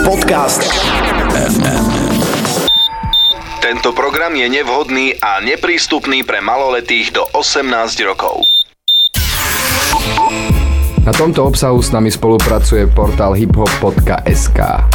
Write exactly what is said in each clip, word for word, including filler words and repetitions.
Podcast ef em. Tento program je nevhodný a neprístupný pre maloletých do osemnásť rokov. Na tomto obsahu s nami spolupracuje portál hiphop bodka es ká.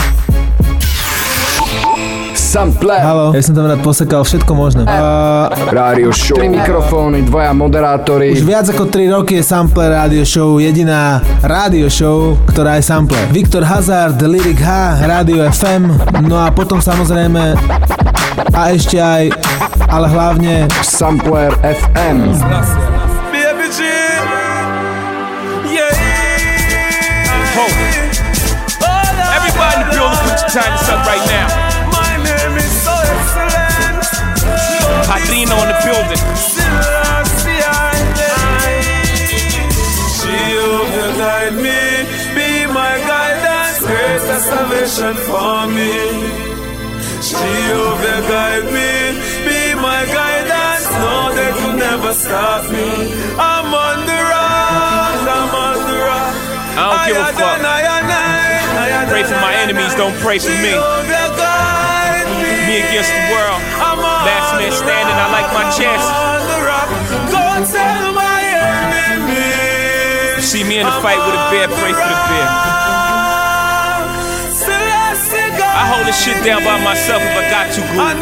Sample. Haló, ja som tam rád posekal všetko možné. Uh, Rádio show. Tri mikrofóny, dvaja moderátori. Už viac ako tri roky je Sample Rádio Show, jediná rádio show, ktorá je Sample. Viktor Hazard, Lyric H, Rádio ef em, no a potom samozrejme a ešte aj, ale hlavne Sampler ef em. Baby G, yeah. Ho. Everybody in the building, put your time up right now. My name is so excellent. Padrino in the building. She will guide me, be my guidance, create a salvation for me. She will guide me, be my guidance, no they could never stop me. I'm on the rock, I'm on the rock. I don't give a fuck. Pray for my enemies, don't pray for me. Me against the world. Last man standing, I like my chances. You see me in the fight with a bear, pray for the bear. I hold this shit down by myself if I got to, good.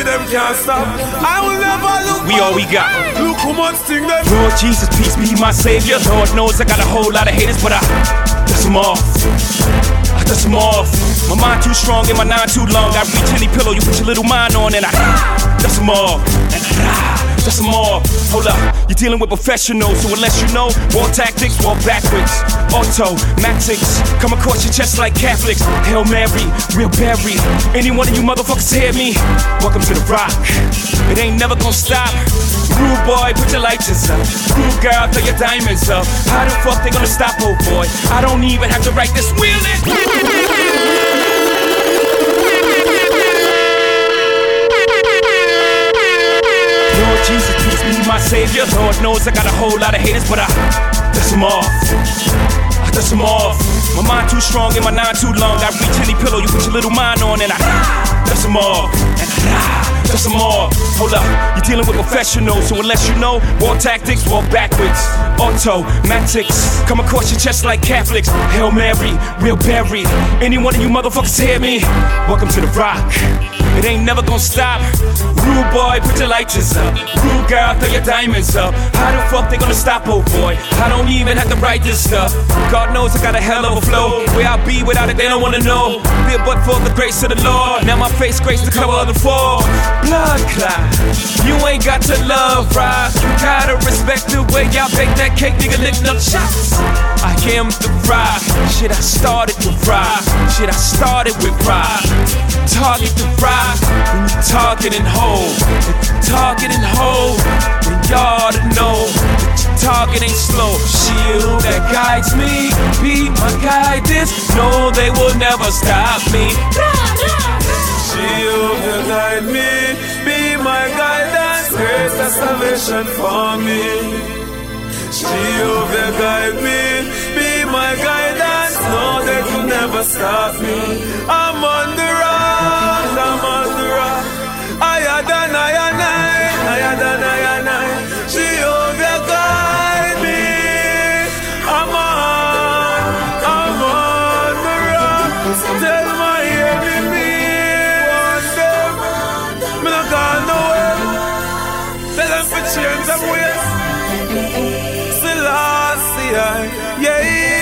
We all we got. Lord Jesus, peace be my savior. Lord knows I got a whole lot of haters, but I dust them off. I dust them off. My mind too strong and my nine too long. I reach any pillow, you put your little mind on and I dust them off. Dust them off. Hold up, you're dealing with professionals, so unless you know war tactics, walk backwards. Automatics, come across your chest like Catholics. Hail Mary, real Barry. Any one of you motherfuckers hear me? Welcome to the rock. It ain't never gonna stop. Rude boy, put your lights up. Rude girl, throw your diamonds up. How the fuck they gonna stop, oh boy? I don't even have to write this wheel in. Lord Jesus, peace be my savior. Lord knows I got a whole lot of haters, but I dust them off. I dust them off. My mind too strong and my nine too long. I reach any pillow, you put your little mind on and I dust them off. And I dust them off. Hold up, you're dealing with professionals, so unless you know war tactics, walk backwards. Automatics, come across your chest like Catholics. Hail Mary, real Barry. Any one of you motherfuckers hear me? Welcome to the rock. It ain't never gonna stop. Rude boy, put your lights up. Rude girl, throw your diamonds up. How the fuck they gonna stop, oh boy? I don't even have to write this stuff. God knows I got a hell of a flow. Where I'll be without it, they don't wanna know. Be a but for the grace of the Lord. Now my face grace the cover of the fall. Blood clot, you ain't got to love, right? You gotta respect the way y'all bake that cake, nigga, lick up shots. I am the ride. Shit, I started to ride. Shit, I started with pride. Target the ride. When you target and hold, if you target and hold, then y'all to know that your target ain't slow. Shield that guides me, be my guidance. No, they will never stop me. Shield that guide me, be my guidance. Create a salvation for me. Shield that guide me, be my guidance. No, they could never stop me. I'm on the rock, I'm on the rock. I had an I and I, I had an I and I. Shield that guide me. I'm on, I'm on the rock. Tell my enemy, want them. Me not gone nowhere. Tell them to change them ways. Yeah,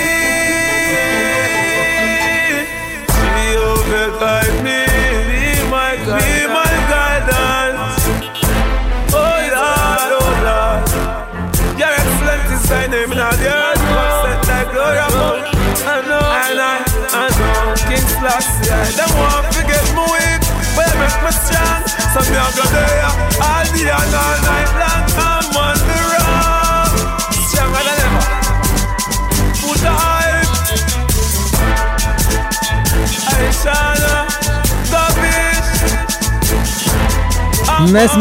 she will guide me, be my, be my guidance. Oh Lord, oh Lord, your excellent is thy name in all the earth. Set thy glory above. I know, I know, I know. King Selassie, them won't forget me weak, but they make me strong. So me a go there all day and all night long. I'm on the road, stronger than ever.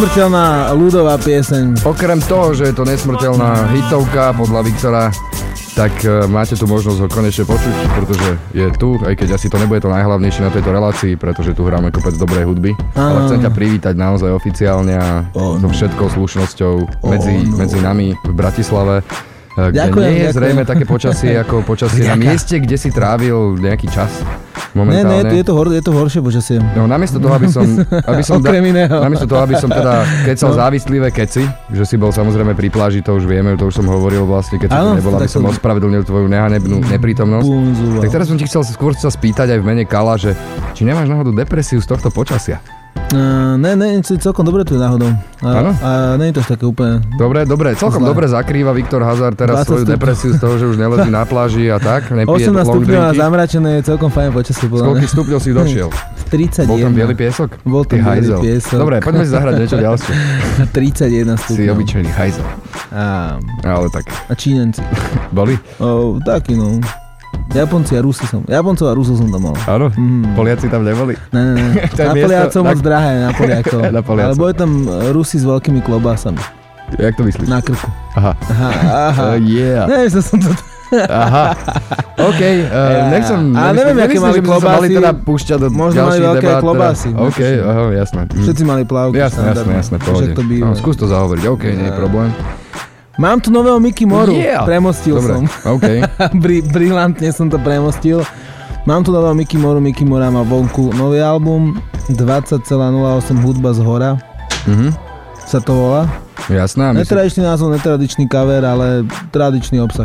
Nesmrteľná ľudová pieseň. Okrem toho, že je to nesmrteľná hitovka podľa Viktora, tak uh, máte tu možnosť ho konečne počuť, pretože je tu, aj keď asi to nebude to najhlavnejšie na tejto relácii, pretože tu hráme kopec dobrej hudby. Ah. Ale chcem ťa privítať naozaj oficiálne a oh, so všetkou slušnosťou oh, medzi, no. medzi nami v Bratislave. Kde ďakujem, nie je ďakujem. Zrejme také počasie ako počasie na mieste, kde si trávil nejaký čas momentálne. Ne, ne, je to, hor, je to horšie počasie. No namiesto toho, aby som, aby som, da, namiesto toho, aby som teda kecal no. závislivé keci, že si bol samozrejme pri pláži, to už vieme, to už som hovoril vlastne, keď som nebol, aby som ospravedlnil tvoju nehanebnú neprítomnosť. Bunzula. Tak teraz som ti chcel skôr sa spýtať aj v mene Kala, že či nemáš náhodou depresiu z tohto počasia? Uh, ne, ne, celkom dobre tu je náhodou. A, a nie je to také úplne... Dobre, dobre, celkom zlé. Dobre zakrýva Viktor Hazard teraz svoju stupňov. Depresiu z toho, že už nelezí na pláži a tak, nepije osemnásť stupňov a zamračené je celkom fajn počasie. Z koľkých stupňov si došiel? tridsaťjeden. Bol tam biely piesok? Bol tam biely piesok. Dobre, poďme si zahrať niečo ďalšie. tridsaťjeden stupňov. Si obyčajný hajzel. A... Ale tak. A Čínenci. Boli? O, taký no. Japonci a Rusi som. Japoncov a Rusov som tam mal. Áno? Mm. Poliaci tam neboli? Ne, ne, ne. Na Poliacov moc tak... drahé, na Poliakov. Na Poliacov. Ale boli tam Rusi s veľkými klobásami. Jak to myslíš? Na krku. Aha. Aha, aha. Uh, yeah. Neviem, som to... Aha. OK, uh, ja. nechcem... A neviem, aké mali klobásy. Mali teda púšťať do možno mali veľké debát, klobásy. Teda. OK, aha, jasné. Všetci mali plavky. Jasné, jasné, jasné, pohode. No, skús to zahovoriť, OK, nie je problém. Mám tu nového Mickey Moru, yeah. premostil Dobre. som. Okay. Bri- brilantne som to premostil. Mám tu nového Mickey Moru, Mickey Mora má vonku nový album, dvadsať celá nula osem hudba z hora, mm-hmm. sa to volá. Jasná. Netradičný názov, netradičný cover, ale tradičný obsah.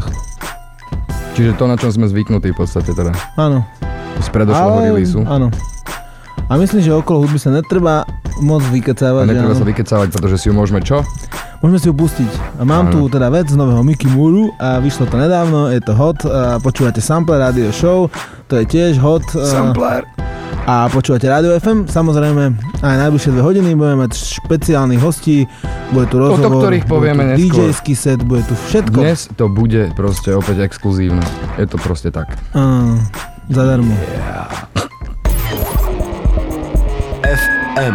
Čiže to, na čom sme zvyknutí v podstate teda. Áno. Z predošlého releaseu. Áno. A myslím, že okolo hudby sa netreba moc vykecávať. A netreba sa vykecávať, pretože si ju môžeme čo? Môžeme si ju pustiť. A mám ano. Tu teda vec z nového Mickey Moru a vyšlo to nedávno, je to hot. A počúvate Sampler Radio Show, to je tiež hot. Sampler. A počúvate Radio ef em, samozrejme aj najbližšie dve hodiny budeme mať špeciálnych hostí, bude tu rozhovor, o ktorých povieme bude tu dí džejský set, bude tu všetko. Dnes to bude proste opäť exkluzívne, je to proste tak. Uh, zadarmo. Yeah. ef em.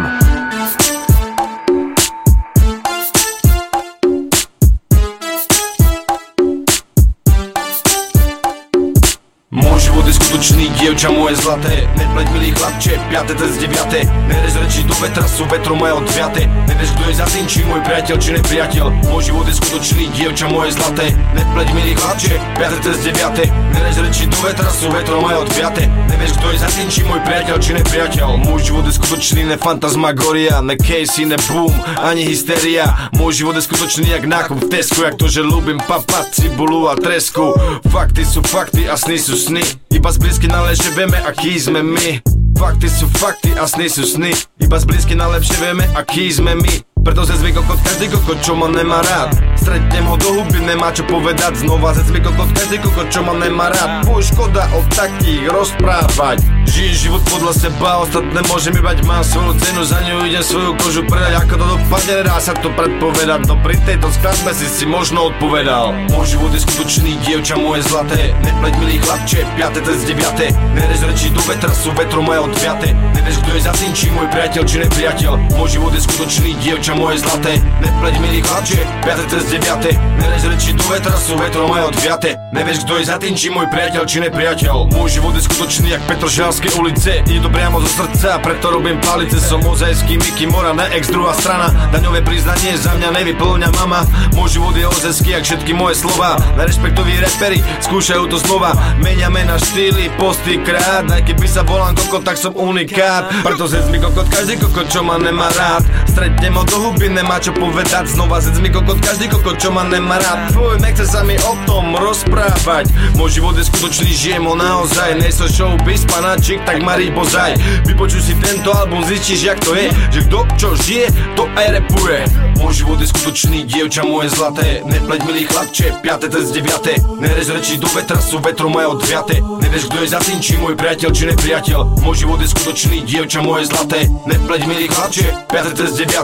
Môj život je skutočný, dievča moje zlaté. Nepleť milý chlapče, piate cez deviate. Nerez reči do vetra, sú vetro moje odviate. Nevieš, kto je za tým, či môj priateľ, či nepriateľ. Môj život je skutočný, dievča moje zlaté. Nepleť milý chlapče, piate cez deviate. Nerez reči do vetra, sú vetro moje odviate. Nevieš, kto je za tým, či môj priateľ, či nepriateľ. Môj život je skutočný, ne fantasmagoria, ne Casey, ne boom, ani hysteria. Môj život je skutočný, jak nákup v Tesku, jak to, že ľúbim papať cibulu a tresku. Fakty sú fakty a sny sú sny. Iba zblízky najlepšie vieme, aký sme my. Fakty sú fakty a sny sú sny. Iba zblízky najlepšie vieme, aký sme my. Preto zec mi kokot každý kokot, čo ma nemá rád. Stretnem ho do huby, nemá čo povedať. Znova zec mi kokot každý kokot, čo ma nemá rád. Pôj škoda o takých rozprávať. Žijem život podľa seba, ostatné môžem ibať. Mám svoju cenu, za ňu idem svoju kožu predať. Ako to dopadne, nedá sa to predpovedať. No pri tejto skladbe si si možno odpovedal. Môj život je skutočný, dievča moje zlaté. Nepleť milý chlapče, piate cez deviate. Nerez reči do vetra, sú vetro moje odviate. Nevieš, kto je za tým, či môj priateľ, či nepriateľ. Môj život je skutočný, dievča moje zlaté. Nepleť milý chlapče, piate cez deviate. Nerez reči do vetra, sú vetro moje odviate. Nevieš, kto je za tým, či môj priateľ, či nepriateľ. Môj život je skutočný, jak Petržalské ulice. Ide to priamo zo srdca, preto robím palice. Som ozajský Mickey Mora, ne ex druhá strana. Daňové priznanie za mňa nevyplňa mama. Môj život je ozajský, jak všetky moje slova. Nerešpektoví reperi skúšajú to znova. Meniame na štýly, posty krát. Aj keby sa volám kokot, tak som unikát. Preto zec mi kokot každý kokot, čo ma nemá rád. Stretnem ho do huby, nemá čo povedať. Znova zec mi kokot každý kokot, čo ma nemá rád. Tvoj nechce sa mi o tom rozprávať. Môj život je skutočný, žijem ho naozaj. Nejso showbiz, panáčik, tak Marí bozaj. Vypočuj si tento album, zistíš, jak to je. Že kto čo žije, to aj repuje. Môj život je skutočný, dievča moje zlaté. Nepleť milý chlapče, piate cez deviate. Nerez reči do vetra, sú vetro moje odviate. Nevieš, kto je za tým, či môj priateľ, či nepriateľ. Môj život je skutočný, dievča moje zlaté. Nepleť milý chlapče, piate cez deviate.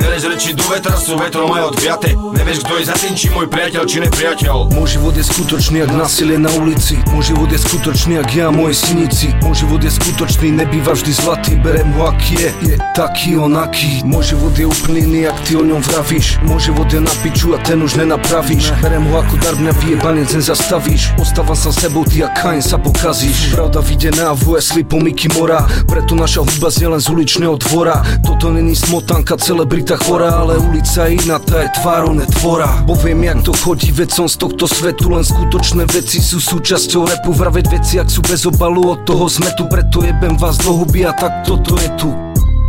Bereš reči do vetra, sú vetrom aj odviate. Nevieš, kto je za tým, či môj priateľ, či nepriateľ. Môj život je skutočný, jak násilie na ulici. Môj život je skutočný, jak ja, moje synici. Môj život je skutočný, nebýva vždy zlatý. Berem ho, aký je, je taký onaký. Môj život je úplný iný, jak ty o ňom vravíš. Môj život je na piču a ten už nenapravíš. Berem ho ako dar, mňa vyjebanec nezastavíš. Ostávam sa s tebou, ty a Kain sa pokazíš. Pravda vyjde na vé es slipom Mickey Mora. Preto naša hudba znie len z uličného dvora. Toto není smotanka, celebrita chorá, ale ulica je iná, tá je tvárou netvora. Bo viem, jak to chodí, veď som z tohto svetu. Len skutočné veci sú súčasťou rapu. Vraveť veci, ak sú bez obalu, od toho sme tu. Preto jebem vás do huby a tak toto je tu.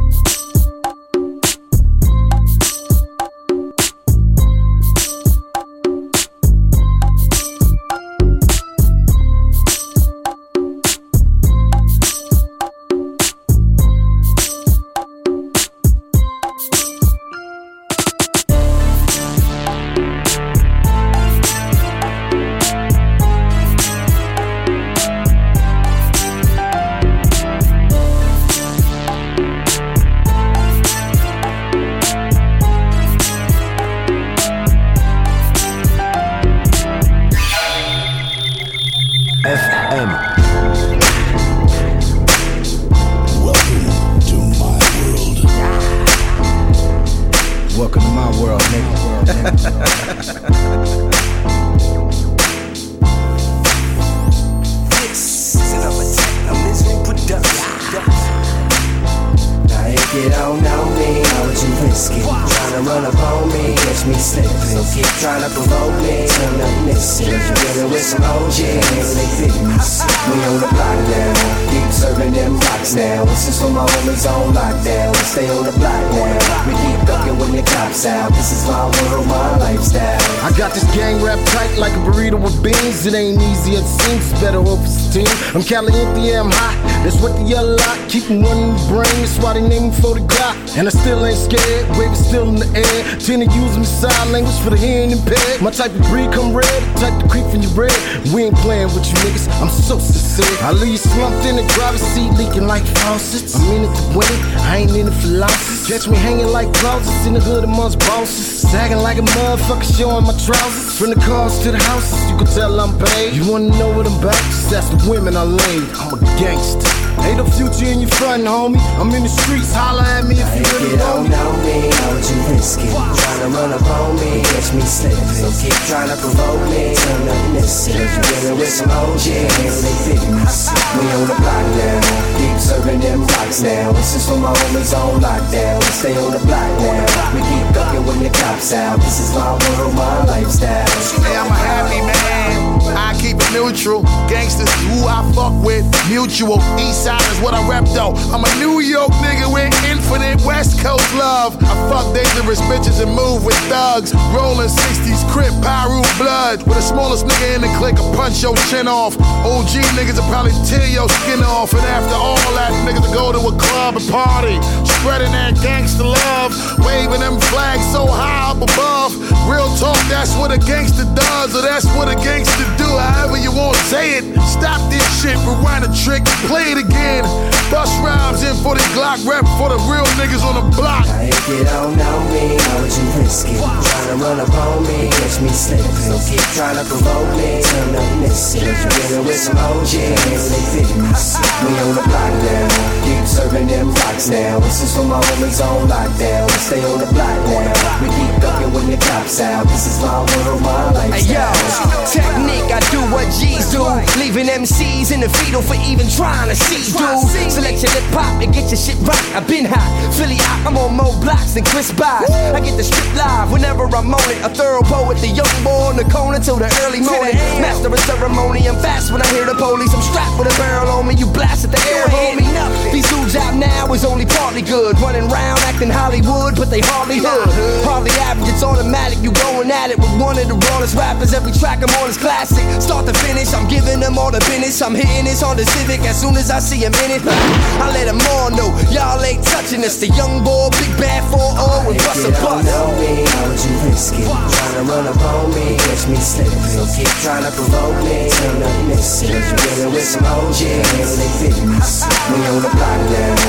It ain't easy, it seems better off as a team. I'm caliente, yeah, I'm hot. That's what the yellow lot. Keep them running the brain, that's why they name me for the Glock. And I still ain't scared, wave is still in the air. Tend to use my sign language for the hearing impaired. My type of breed come red, type to creep from your bread. We ain't playing with you niggas, I'm so sincere. I leave you slumped in the driver's seat, leaking like faucets. I'm in it to win it, I ain't in it for losses. Catch me hanging like closets in the hood amongst bosses. Sagging like a motherfucker, showing my trousers. From the cars to the houses, you can tell I'm paid. You wanna know what I'm about? Just ask the women I laid. I'm a gangster. Ain't no future in your front, homie. I'm in the streets, holla at me if you really want me. Don't know me, know what you risking. Tryna run up on me, catch me slipping. So keep tryna provoke me, till nothing missing. If you dealing with some O Gs, they fitting. We on the block now, keep serving them rocks now. This is for my homies on lockdown. We stay on the block now, we keep ducking when the cops out. This is my world, my lifestyle. Hey, I'm a happy man, I keep it neutral. Gangsters is who I fuck with, mutual. East side is what I rep though. I'm a New York nigga with infinite West Coast love. I fuck dangerous bitches and move with thugs. Rolling sixties, Crip, Pyru, blood. With the smallest nigga in the clique, I punch your chin off. O G niggas will probably tear your skin off. And after all that, niggas will go to a club and party, spreading that gangster love, waving them flags so high up above. Real talk, that's what a gangster does, or that's what a gangster do. However you want to say it. Stop this shit, rewind a trick, play it again. Bust rhymes in for the Glock rep for the real niggas on the block. Now if you don't know me, know what you risking. Tryna run up on me, catch me slipping. So keep tryna provoke me, till nothing missing. If you dealing with some O Gs, they fitting. We on the block now, keep serving them rocks now. This is for my homies on lockdown. We stay on the block now, we keep ducking when the cops out. This is my world, my lifestyle. Hey yo, technique, I do what G's do, leaving M Cs in the fetal for even trying to see, dude. Select your lip pop and get your shit right. I've been hot, Philly out, I'm on more blocks than Chris Bosh. I get the strip live whenever I'm on it. A thorough poet, the young boy on the corner till the early morning. Master of ceremony, I'm fast when I hear the police. I'm strapped with a barrel on me, you blast at the air, homie. These dudes out now is only partly good. Running round acting Hollywood, but they hardly hood. Hardly average, it's automatic, you going at it with one of the rawest rappers. Every track I'm on is classic. Start to finish, I'm giving them all the business. I'm hitting this on the Civic as soon as I see him in it. I let them all know, y'all ain't touching us. The young boy, big bad four oh with bust a bus. Know me, know what you risking. Tryna run up on me, catch me slipping. So keep tryna provoke me, till nothing missing. If you dealing with some O Gs, they fitting. We on the block now, keep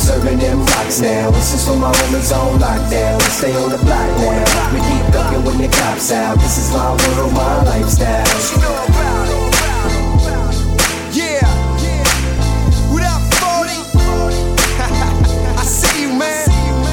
serving them rocks now. This is for my homies on lockdown. Stay on the block now. We keep ducking when the cops out. This is my world, my lifestyle. Yeah. What up, forty? I see you, man.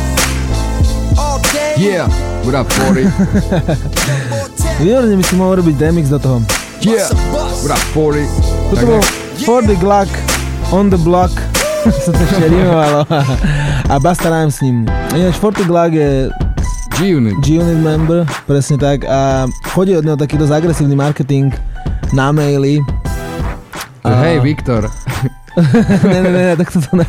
All day. Yeah, what up, forty? Výborne by si mohol robiť remix do toho. Yeah, what up, forty? Toto bol forty Glock on the block. Sa to ešte rimovalo. A Busta Rhymes s ním. Ináč forty Glock je G-Unit. G-Unit member, presne tak. A chodí od neho taký dosť agresívny marketing na maily. A... Hej, Viktor. ne, ne, ne, tak to ne.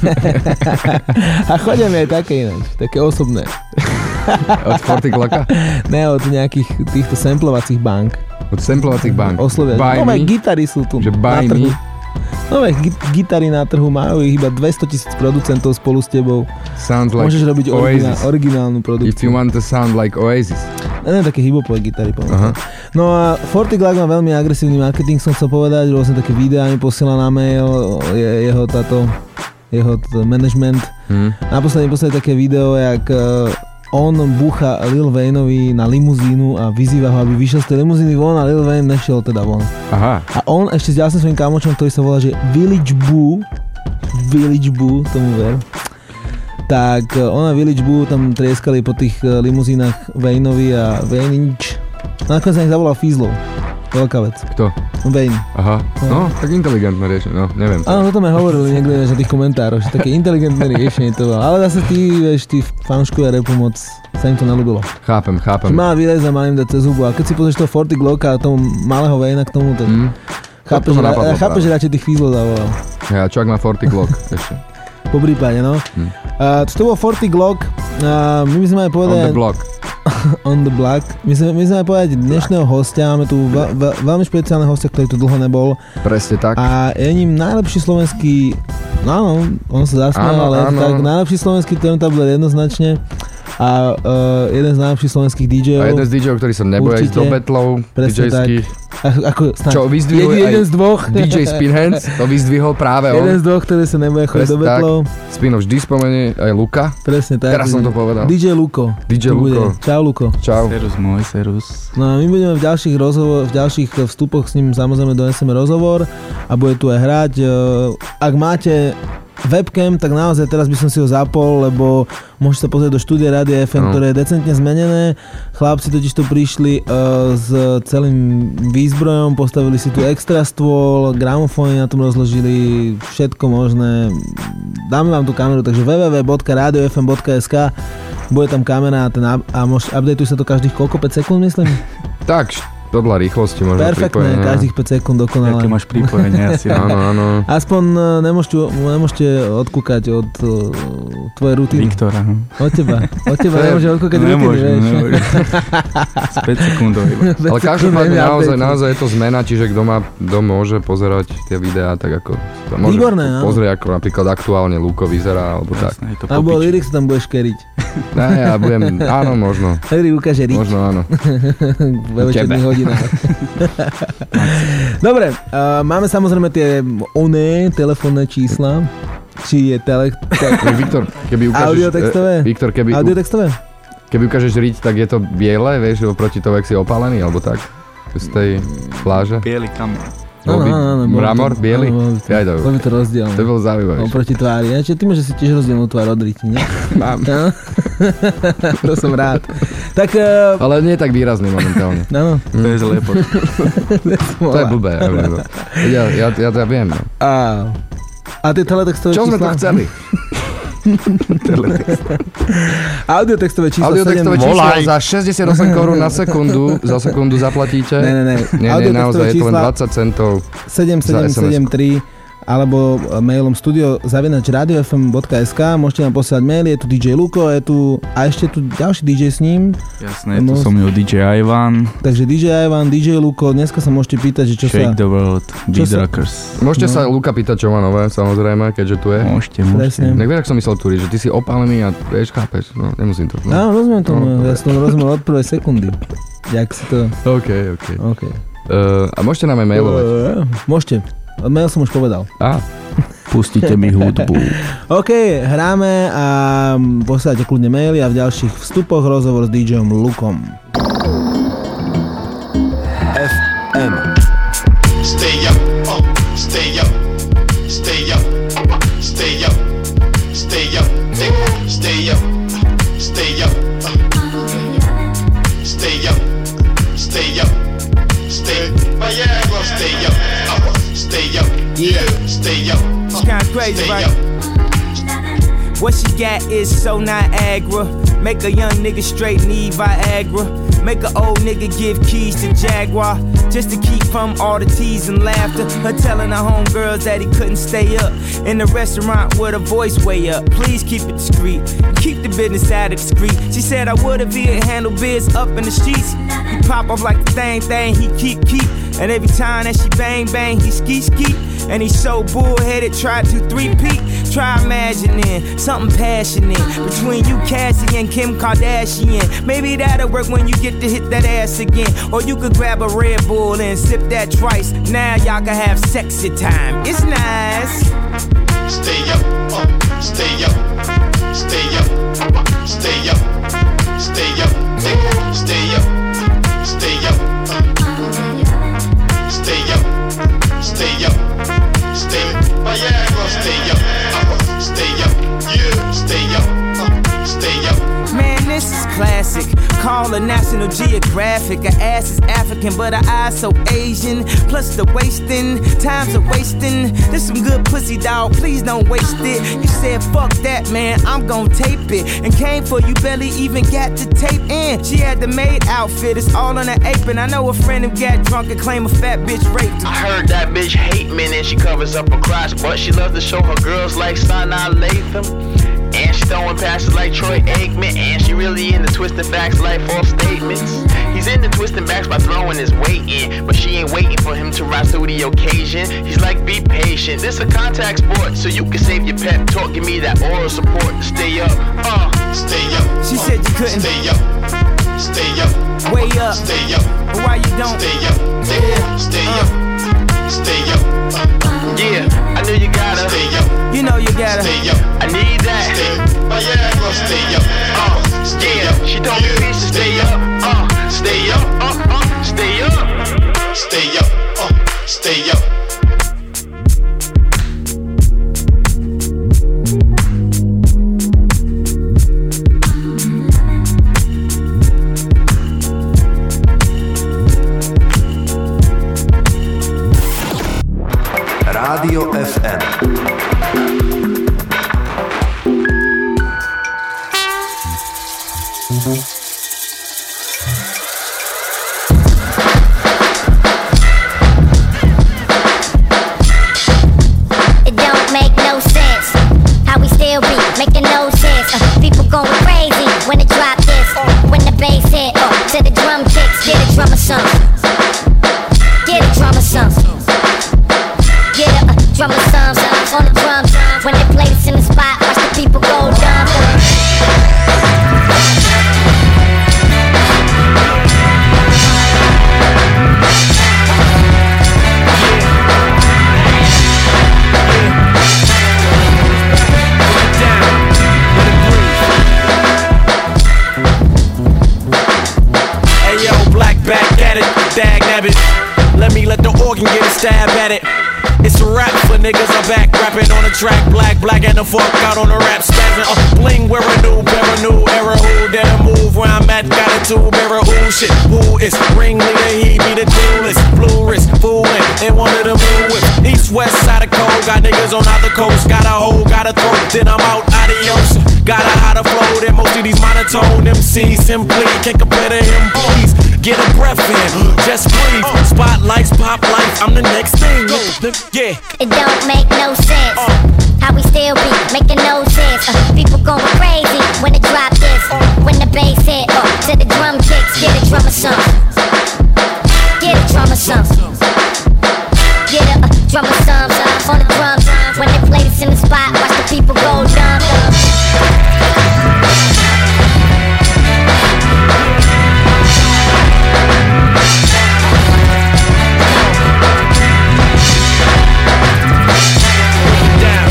A chodia mi aj také ináč, také osobné. Od forty Glocka? Ne, od nejakých týchto samplovacích bank. Od samplovacích bank. Oslovia. Nové gitary sú tu. Že buy me. Nové gitary na trhu, majú ich iba dvestotisíc producentov spolu s tebou. Sounds like môžeš robiť originál, originálnu produkciu. If you want to sound like Oasis. Ne, ne, také hip-hopové gitary, poviem. No a forty Glock má veľmi agresívny marketing, som chcel povedať, rôzne také videá mi posiela na mail, je, jeho táto, jeho táto management. Hmm. Naposledy poslali také video, jak on búcha Lil Wayneovi na limuzínu a vyzýva ho, aby vyšiel z tej limuzíny von a Lil Wayne nešiel teda von. Aha. A on ešte s ďalším svojím kamočom, ktorý sa volá, že Village Boo, Village Boo, tomu ver, tak on a Village Boo tam trieskali po tých limuzínach Wayneovi a Wayne nič. A nakoniec sa nech zavolal Fízlov. Veľká vec. Kto? Wayne. Aha, no, no tak inteligentné riešenie, no, neviem. Áno, to sme hovorili niekde na tých komentároch, že také inteligentné riešenie to bolo. Ale zase tí, vieš, tí fanúškovia repu moc sa im to nelúbilo. Chápem, chápem. Má vylez a mal im dať cez hubu. A keď si pozrieš toho forty Glocka a tomu malého Wayna k tomu, tak mm. chápeš, že, napadlo, chápeš že radšej tých Fízlov zavolal. Ja, čak má forty Glock ešte. Po prípade, no. Mm. Uh, to bol forty Glock. Uh, my by sme aj povedali... On the block. On the block. My sme, my sme aj povedať dnešného hostia. Máme tu ve, ve, veľmi špeciálne hostia, ktorý tu dlho nebol. Presne tak. A je ním najlepší slovenský... No áno, on sa zasmiel, ale áno. Tak najlepší slovenský turntable jednoznačne. A uh, jeden z najlepších slovenských dí džejov. A jeden z dí džejov, ktorý sa neboja ísť do betlov dí džejských. Ako, čo vyzdvihol jeden, jeden z dvoch. dí džej Spinhands, to vyzdvihol práve on. Jeden z dvoch, ktorý sa neboja chodiť do betlov. Spino vždy spomenie aj Luka. Presne tak. Teraz som to povedal. dí džej Luko. dí džej Luko. Čau Luko. Čau. Serus môj, serus. No a my budeme v ďalších rozhovor, v ďalších vstupoch s ním samozrejme donesieme rozhovor a bude tu aj hrať. Ak máte webcam, tak naozaj teraz by som si ho zapol, lebo môžete sa pozrieť do štúdia Rádia ef em, no. ktoré je decentne zmenené. Chlapci totiž to prišli uh, s celým výzbrojom, postavili si tu extra stôl, gramofóny na tom rozložili, všetko možné. Dáme vám tú kameru, takže w w w bodka radio f m bodka es ka, bude tam kamera a, ten up, a môž, updateuje sa to každých koľko, päť sekúnd myslím? Tak, podľa rýchlosti možno perfektné, pripojenie. Každých päť sekúnd dokonale. Aké máš pripojenie asi. Áno, áno. Aspoň nemôžete, nemôžete odkúkať od uh, tvojej rutiny. Viktora. Hm. Od teba. Od teba nemôže odkúkať rutiny, nemôžem, vieš. Nemôžem. Z päť sekúndov iba. Ale každopádne naozaj, naozaj je to zmena, čiže kto má, kto môže pozerať tie videá, tak ako môže výborné, pozrieť, ako napríklad aktuálne Luko vyzerá, alebo tak. Alebo lyrics tam budeš keriť. Ne, ja budem, áno, možno. Lyric ukáže riť. Možno áno. Ve večerných hodinách. Dobre, uh, máme samozrejme tie oné telefónne čísla. Či je tele... Te- Viktor, keby ukážeš... Audiotextové? E, Viktor, keby... Audiotextové? Keby ukážeš riť, tak je to biele, vieš, oproti tomu, jak si opálený, alebo tak? Z tej pláže? Bielý kameň. No, no, no, no, mramor, to, biely? No, to, ja, to, to by to rozdielne. To bol zaujímavé. Oproti tvári. Ja, čiže ty máš si tiež rozdielnú tvár od riti, nie? Mám. No? To som rád. Tak, uh... Ale nie tak výrazný momentálne. No. Mm. To je zlé potom. To je blbé. Ja, ja, ja to ja viem. No. A, a tie teletextové čo čísla? Čo sme to chceli? Audiotextové číslo Audiotextové číslo za šesťdesiatosem korún na sekundu. Za sekundu zaplatíte. Ne, ne, ne. Nie, nie, naozaj je to len dvadsať centov. sedem sedem sedem tri alebo mailom studio zavináč radio f m bodka es ka. Môžete nám posielať maily, je tu dí džej Luko, je tu a ešte tu ďalší dí džej s ním. Jasné, tu som mňou dí džej Ivan. Takže dí džej Ivan, dí džej Luko, dneska sa môžete pýtať, že čo Shake sa... Shake the world, Beat Rockers. Môžete no. sa Luka pýtať, čo má nové, samozrejme, keďže tu je. Môžete, môžete. Presne. Tak vieš, ak som myslel Turi, že ty si opálený a vieš, chápeš, no nemusím to. No, no rozumiem to, no, ja som rozumel od prvej sekundy. Jak si to... OK, OK. okay. Uh, a môžete nám aj mailovať? Uh, môžete. Mail som už povedal. Á. Pustite mi hudbu. OK, hráme a posielate kľudne maily a v ďalších vstupoch rozhovor s DJom Lukom. ef em. Stay up, uh, stay up, stay up, stay up, stay up, stay up, stay up, stay up, stay up, stay up, stay up, stay up, yeah, stay up. It's kinda crazy, right? What she got is so Niagara. Make a young nigga straight need Viagra. Make an old nigga give keys to Jaguar. Just to keep from all the tease and laughter. Her telling her homegirls that he couldn't stay up in the restaurant with her voice way up. Please keep it discreet. Keep the business out of the street. She said I would if he had handled biz up in the streets. He pop off like the same thing he keep keep. And every time that she bang bang he ski ski. And he's so bullheaded, try to three-peat. Try imagining something passionate between you, Cassie, and Kim Kardashian. Maybe that'll work when you get to hit that ass again. Or you could grab a Red Bull and sip that twice. Now y'all can have sexy time. It's nice. Stay up, uh, stay up, stay up, stay up, stay up, stay up, stay up, stay up, stay up, stay up. Stay up, stay up, uh, stay up, yeah, stay up, uh, stay up. Man, this is classic. Call her National Geographic. Her ass is African, but her eyes so Asian. Plus the wasting, times are wasting. This some good pussy, dog. Please don't waste it. You said fuck that, man. I'm gon' tape it. And came for you, barely even got to tape in. She had the maid outfit. It's all on her apron. I know a friend who got drunk and claimed a fat bitch raped her. I heard that bitch hate men and she covers up her crotch, but she loves to show her girls like Sanaa Lathan. And she throwing passes like Troy Aikman. And she really into twisting facts like false statements. He's into twisting backs by throwing his weight in, but she ain't waiting for him to rise to the occasion. He's like, be patient, this a contact sport, so you can save your pep talk. Give me that oral support to stay up, uh Stay up. She said you couldn't. Stay up. Stay up. Way up. Stay up. But why you don't? Stay up. Stay up. Stay up. Stay up. Yeah, I knew you gotta. Stay up. You know you gotta. Stay up. I need that. Stay up. Stay up. Uh, yeah, she told me please to stay up. Uh, stay up. Uh, uh, stay up. Stay up. Uh, stay up. Rádio ef em. It don't make no sense how we still be making no sense. Uh, people going crazy when it drop this, when the bass hit, uh, to the drum kicks, get a drummer some, get a drummer some. Get a uh, drummer some on the drums. When they play this in the spot, watch the people go dumb. Hey yo, black back at it, dag nabbit. Let me let the organ get a stab at it. It's a rap for niggas, I'm back rapping on the track. Black, black and the fuck out on the rap spazzing. Uh, bling, wear a new, bear a new era. Who did a move where I'm at? Got a two, bear a who shit. Who is ringleader? He be the coolest. Blue wrist, fooling, and one of the move with. East, west side of cold. Got niggas on either coast. Got a hole, got a throat. Then I'm out, adios. Got a hotter flow than most of these monotone M Cs. Simply can't compare to him, please. Get a breath in, just breathe. Spotlights, pop lights, I'm the next thing. Yeah. It don't make no sense how we still be making no sense. Uh, people going crazy when it drop this, when the bass hit, uh, to the drum kicks, get a drummer some, get a drummer some, get a uh, drummer some on the drums. When they play this in the spot, watch the people go dumb. Down.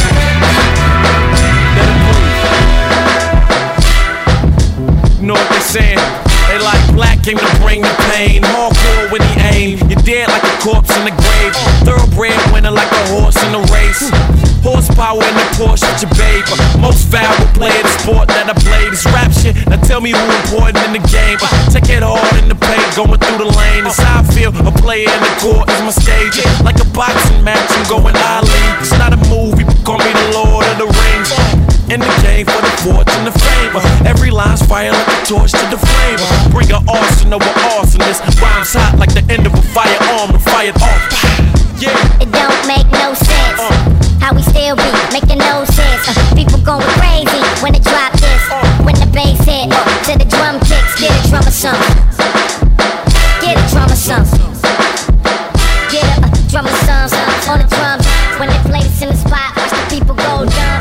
power in the Porsche with your babe. Most valuable player in the sport that I played is rap shit. Now tell me who important in the game. Take it hard in the paint, going through the lane. It's how I feel, a player in the court is my stage. Like a boxing match, I'm going Ali. It's not a movie, call me the Lord of the Rings. In the game for the fortune, the fame. Every line's fire like a torch to the flame. Bring an arson over awesomeness. Rhymes hot like the end of a firearm and fired off. Yeah. It don't make no sense. Uh. How we still be making no sense. Uh, people going crazy when it drop this. Uh. When the bass hit uh, to the drum kicks. Get a drummer some. Get a drummer some. Get a uh, drummer some uh, on the drums. When they play this in the spot, watch the people go dumb.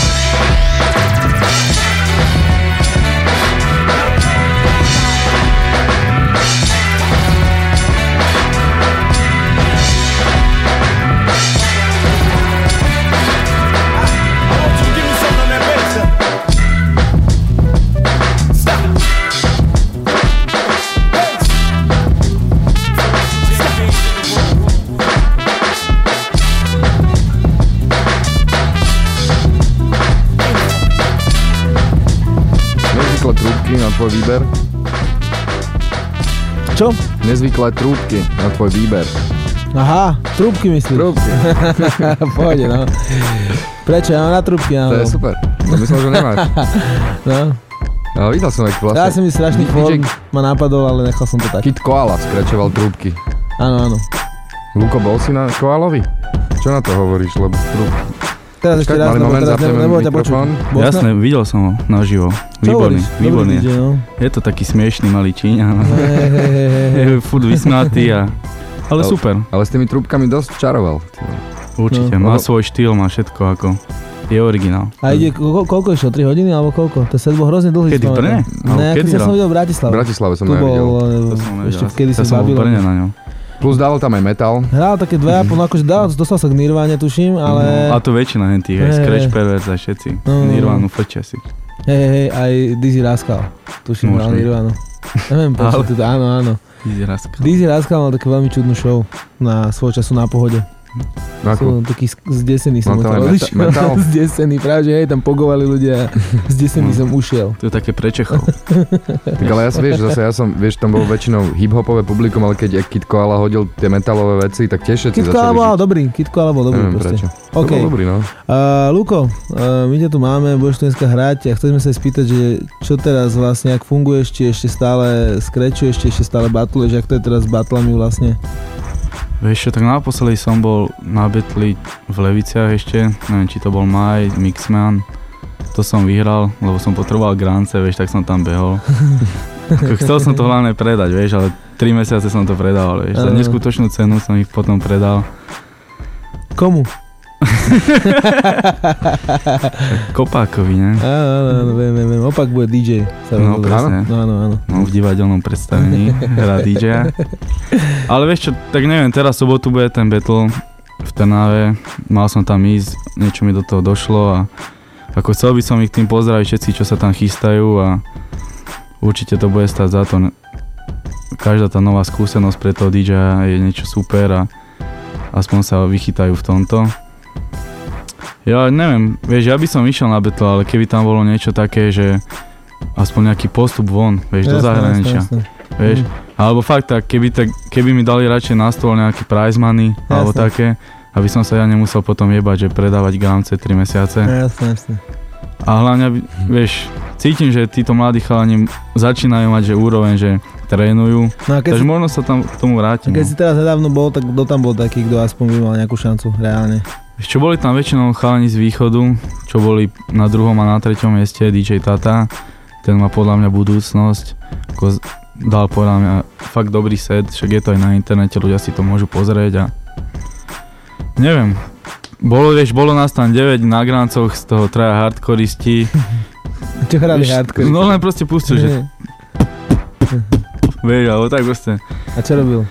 Trúbky na tvoj výber. Čo? Nezvyklé trúbky na tvoj výber. Aha, trúbky myslíš? Trúbky. Pôjde, no. Prečo? Ja mám na trúbky, áno. To je super. To myslel, že nemáš. No. No, videl som, jak vlastne... Ja som mi strašný chôd, ma napadol, ale nechal som to tak. Kid Koala skračoval trúbky. Áno, áno. Luko, bol si na Koalovi? Čo na to hovoríš, lebo trúbky? Teraz ešte raz, lebo teraz nebolo ťa počuť. Jasné, videl som ho naživo. Výborný, výborný. Je to taký smiešný malý Číňan. Je furt vysnátý a... Ale super. Ale s tými trúbkami dosť čaroval. Určite, má svoj štýl, má všetko ako... Je originál. A ide, koľko išiel? tri hodiny alebo koľko? To sa bol hrozne dlhý. Kedy v Brne? Ne, keď som videl v Bratislave. V Bratislave som nevidel. Ešte vkedy si bavil. Ja som bol v Brne na ňom. Plus dával tam aj metal. Hral také dva a pol, akože dával, dostal sa k Nirvane, tuším, ale... No, a to väčšina hentých, aj Scratch Perverse a všetci. No. Nirvanu frčia si. Hej, hej, aj Dizzy Rascal, tuším, hral Nirvanu. Neviem, prečo to, áno, áno. Dizzy Rascal. Dizzy Rascal mal takú veľmi čudnú show na svoj času Na pohode. Som taký zdesený som tam odišiel, zdesený, práve že hej, tam pogovali ľudia, zdesený som ušiel. To je také pre Čechov. Tak ale ja vieš, zase ja som, vieš, tam bol väčšinou hip-hopové publikum, ale keď Kid Koala hodil tie metalové veci, tak tiež všetci začali žiť. Kid Koala bol dobrý, Kid Koala bol dobrý Neviem proste. Prečo. Okay. To bol dobrý, no. Uh, Luko, uh, my ťa tu máme, budeš tu dneska hrať a chceme sa spýtať, že čo teraz vlastne, ak funguješ, či ešte stále scratchuješ, či ešte stále battluješ, ak to je teraz s battlami vlastne? Vieš čo, tak naposledy som bol na betli v Leviciach ešte, neviem či to bol Maj, Mixman, to som vyhral, lebo som potreboval grance, vieš, tak som tam behol. Chcel som to hlavne predať, vieš, ale tri mesiace som to predával, vieš, za neskutočnú cenu som ich potom predal. Komu? Kopákovi, ne? Áno, áno, áno, viem, viem, viem, opak bude dý džej. No, presne. No, áno, áno. No, v divadelnom predstavení hrá dý džeja. Ale vieš čo, tak neviem, teraz sobotu bude ten battle v Trnave, mal som tam ísť, niečo mi do toho došlo a ako chcel by som ich tým pozdraviť všetci, čo sa tam chystajú a určite to bude stať za to. Každá tá nová skúsenosť pre toho dý džeja je niečo super a aspoň sa vychytajú v tomto. Ja neviem, vieš, ja by som išiel na battle, ale keby tam bolo niečo také, že aspoň nejaký postup von, vieš, jasne, do zahraničia, jasne, jasne. Vieš, mm. alebo fakt tak, keby, tak, keby mi dali radšej na stôl nejaký prize money, jasne. Alebo také, aby som sa ja nemusel potom jebať, že predávať gramce tri mesiace. Jasne, jasne. A hlavne, vieš, cítim, že títo mladí chalani začínajú mať, že úroveň, že trénujú, no takže si, možno sa tam k tomu vrátim. Keď no. si teraz nedávno bol, tak kto tam bol taký, kto aspoň by mal nejakú šancu, reálne? Čo boli tam väčšinou chalani z východu, čo boli na druhom a na treťom mieste, dý džej Tata, ten má podľa mňa budúcnosť, ako dal podľa mňa fakt dobrý set, však je to aj na internete, ľudia si to môžu pozrieť a neviem, bolo, vieš, bolo nás tam deväť na grancoch, z toho traja hardkoristi. Čo hrali hardkoristi? No len proste pustil, že vieš, alebo tak proste. A čo robil?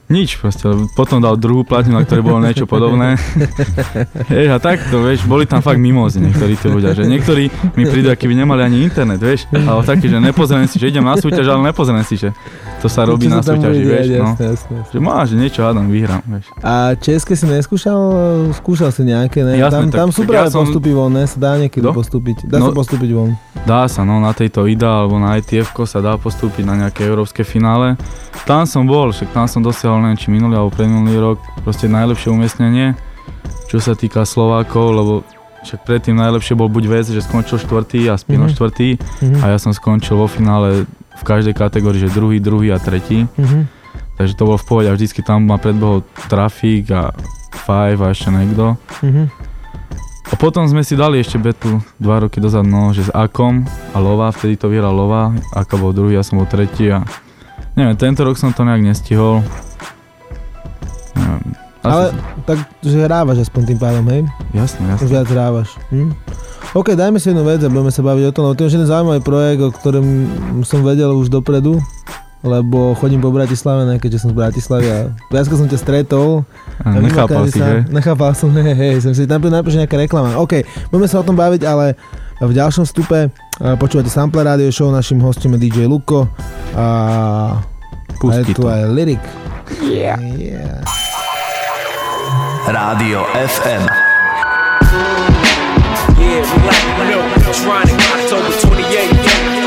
Nič proste, potom dal druhú platinu, na ktorej bolo niečo podobné. Vieš, a takto, vieš, boli tam fakt mimozi niektorí tí ľudia, že niektorí mi prídu, aký by nemali ani internet, vieš, ale taký, že nepozriem si, že idem na súťaž, ale nepozriem si, že to sa robí na súťaži, vieš, no. Jasne, jasne, jasne. Že má, že niečo hádam, vyhrám, vieš. A české si neskúšal? Skúšal si nejaké, ne? Jasne, tam, tam tak, sú práve ja postupy von, ne? Sa dá niekedy Do? postúpiť, dá no, sa postúpiť von. Dá sa, no, na tejto í dé á alebo na í té ef ko sa dá postúpiť na nejaké európske finále. Tam som bol, však tam som dosiahol, neviem, či minulý alebo predminulý rok, proste najlepšie umiestnenie, čo sa týka Slovákov, lebo však predtým najlepšie bol buď vec, že skončil štvrtý a Spino mm-hmm. štvrtý mm-hmm. a ja som skončil vo finále v každej kategórii, že druhý, druhý a tretí. Mm-hmm. Takže to bolo v pohode a vždycky tam ma predbehol Trafík a Five a ešte niekto. Mm-hmm. A potom sme si dali ešte battle dva roky dozadu, no, že s Akom a Lova, vtedy to vyhral Lova, Aka bol druhý, ja som bol tretí a neviem, tento rok som to nejak nestihol. Neviem, ale tak, že hrávaš aspoň tým pádom, hej? Jasne, jasne. Už viac hrávaš. Hm? OK, dajme si jednu vec a budeme sa baviť o tom, lebo to je jeden zaujímavý projekt, o ktorom som vedel už dopredu, lebo chodím po Bratislave, ne, keďže som z Bratislavy a viacko som ťa stretol. A nechápal si, hej? Nechápal som, hej, hej, som si najprv napíš nejaká reklama. OK, budeme sa o tom baviť, ale v ďalšom vstupe počúvate Sample Radio Show, našim hostom je dý džej Luko a, a je tu aj Lyric. Yeah. Yeah. Rádio ef em. Yeah, we like milk, trying October twenty-eighth.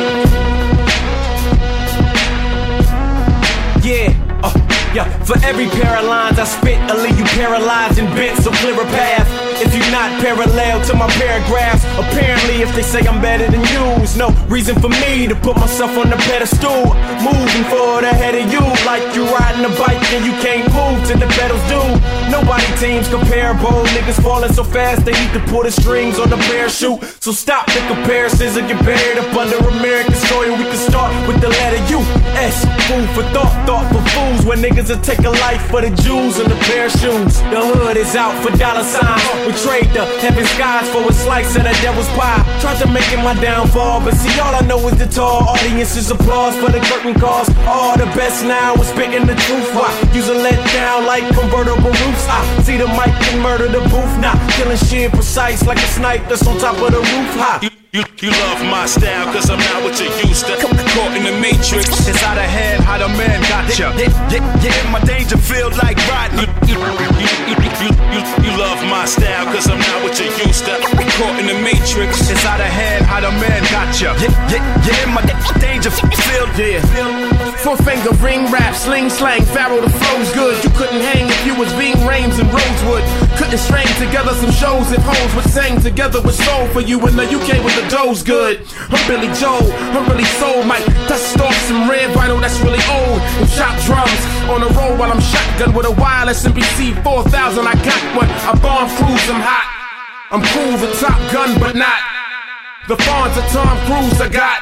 Yeah, uh, yeah. For every pair of lines I spit, I leave you paralyzed and bent, so clear a path. If you're not parallel to my paragraphs, apparently if they say I'm better than you, there's no reason for me to put myself on the pedestal. Moving forward ahead of you, like you riding a bike and you can't move till the pedals do. Nobody teams comparable, niggas falling so fast they need to pull the strings on the parachute. So stop the comparisons and get buried up under American soil. We can start with the letter U, S, food for thought, thought for fools. When niggas will take a life for the Jews and the pair of shoes. The hood is out for dollar signs. We trade the heaven skies for a slice of the devil's pie. Tried to make it my downfall, but see all I know is the tall audience's applause for the curtain calls. All the best now is spitting the truth. Why use a let down like convertible roofs? I see the mic and murder the booth. Not killing shit precise like a snipe that's on top of the roof. High. You, you love my style, cause I'm not what you used to. Caught in the matrix, it's out of hand, how the man got ya. Yeah, yeah, yeah, my danger feels like rotten. You, you, you, you, you, you, you love my style, cause I'm not what you used to. Caught in the matrix, it's out of hand, how the man got ya. Yeah, yeah, yeah, my danger feels, yeah. Four finger ring rap, sling slang, Pharaoh the flow's good. You couldn't hang if you was Ving Rhames and Rosewood. Couldn't string together some shows if hoes would sing together with soul for you in the U K with the dough's good. I'm Billy Joel, I'm really soul Mike. Dust off some red vinyl that's really old. And chop drums on the road while I'm shotgun with a wireless M P C four thousand. I got one, I bomb cruise, I'm hot. I'm cool, the Top Gun, but not the fawns of Tom Cruise. I got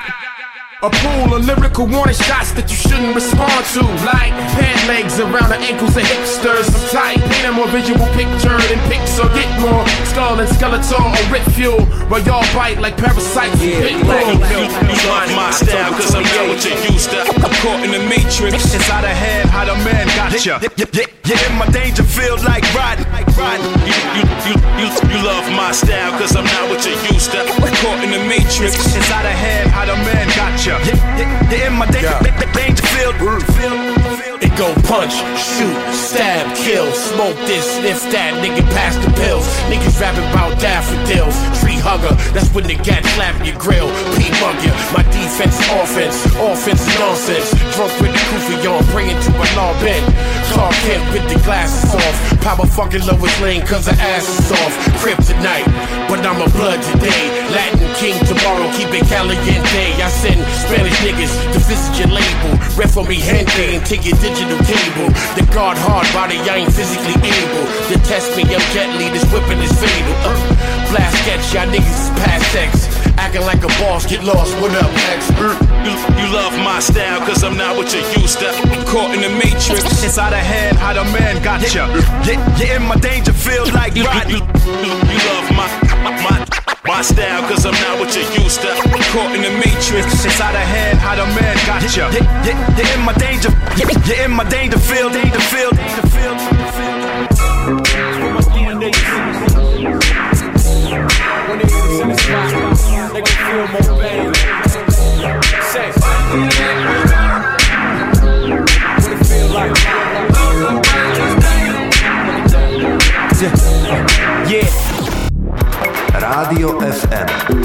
a pool of lyrical warning shots that you shouldn't respond to. Like pant legs around the ankles of hipsters. I'm tight, paint a more visual picture than Pixar. Get more skull and skeletal or rip fuel while y'all bite like parasites. Yeah, you, you, you love my style cause I'm not what you used to. I'm caught in the matrix, it's out of hand, how the man got ya. Yeah, yeah, yeah, my danger feels like rotten. You, you, you, you, you love my style cause I'm not what you used to. I'm caught in the matrix, it's out of hand, how the man got ya. Yeah, yeah, yeah, my danger, yeah. danger field. It go punch, shoot, stab, kill, smoke this, sniff that, nigga pass the pills. Niggas rapping about daffodils, tree hugger, that's when the gat slap your grill. P-mug ya, my defense offense, offense nonsense. Drunk with the kufi on, bring it to a law bend. Clark Kent with the glasses off, Papa fucking Lois Lane cause her ass is off. Crib tonight, but I'm a blood today. Latin king tomorrow, keep it caliente. I send Spanish niggas to visit your label. Ref for me gente and take your digital cable. The guard hard body, I ain't physically able to test me up gently, this whipping is fatal. uh, Blast sketch, y'all niggas is past sex. Acting like a boss, get lost, what up, X? You, you love my style cause I'm not what you used to. I'm caught in the matrix, it's out of hand, how the man got ya. Yeah, yeah, my danger feels like rotten. You, you, you love my, my, my style cause I'm I'm not what you used to. Caught in the matrix, it's out of hand, how the man got ya. Yeah, yeah, you're in my danger, you're in my danger field, danger field, danger field. When they get in the spot, they gon' feel more pain. Say, what it feel like? Yeah, yeah. Rádio ef em.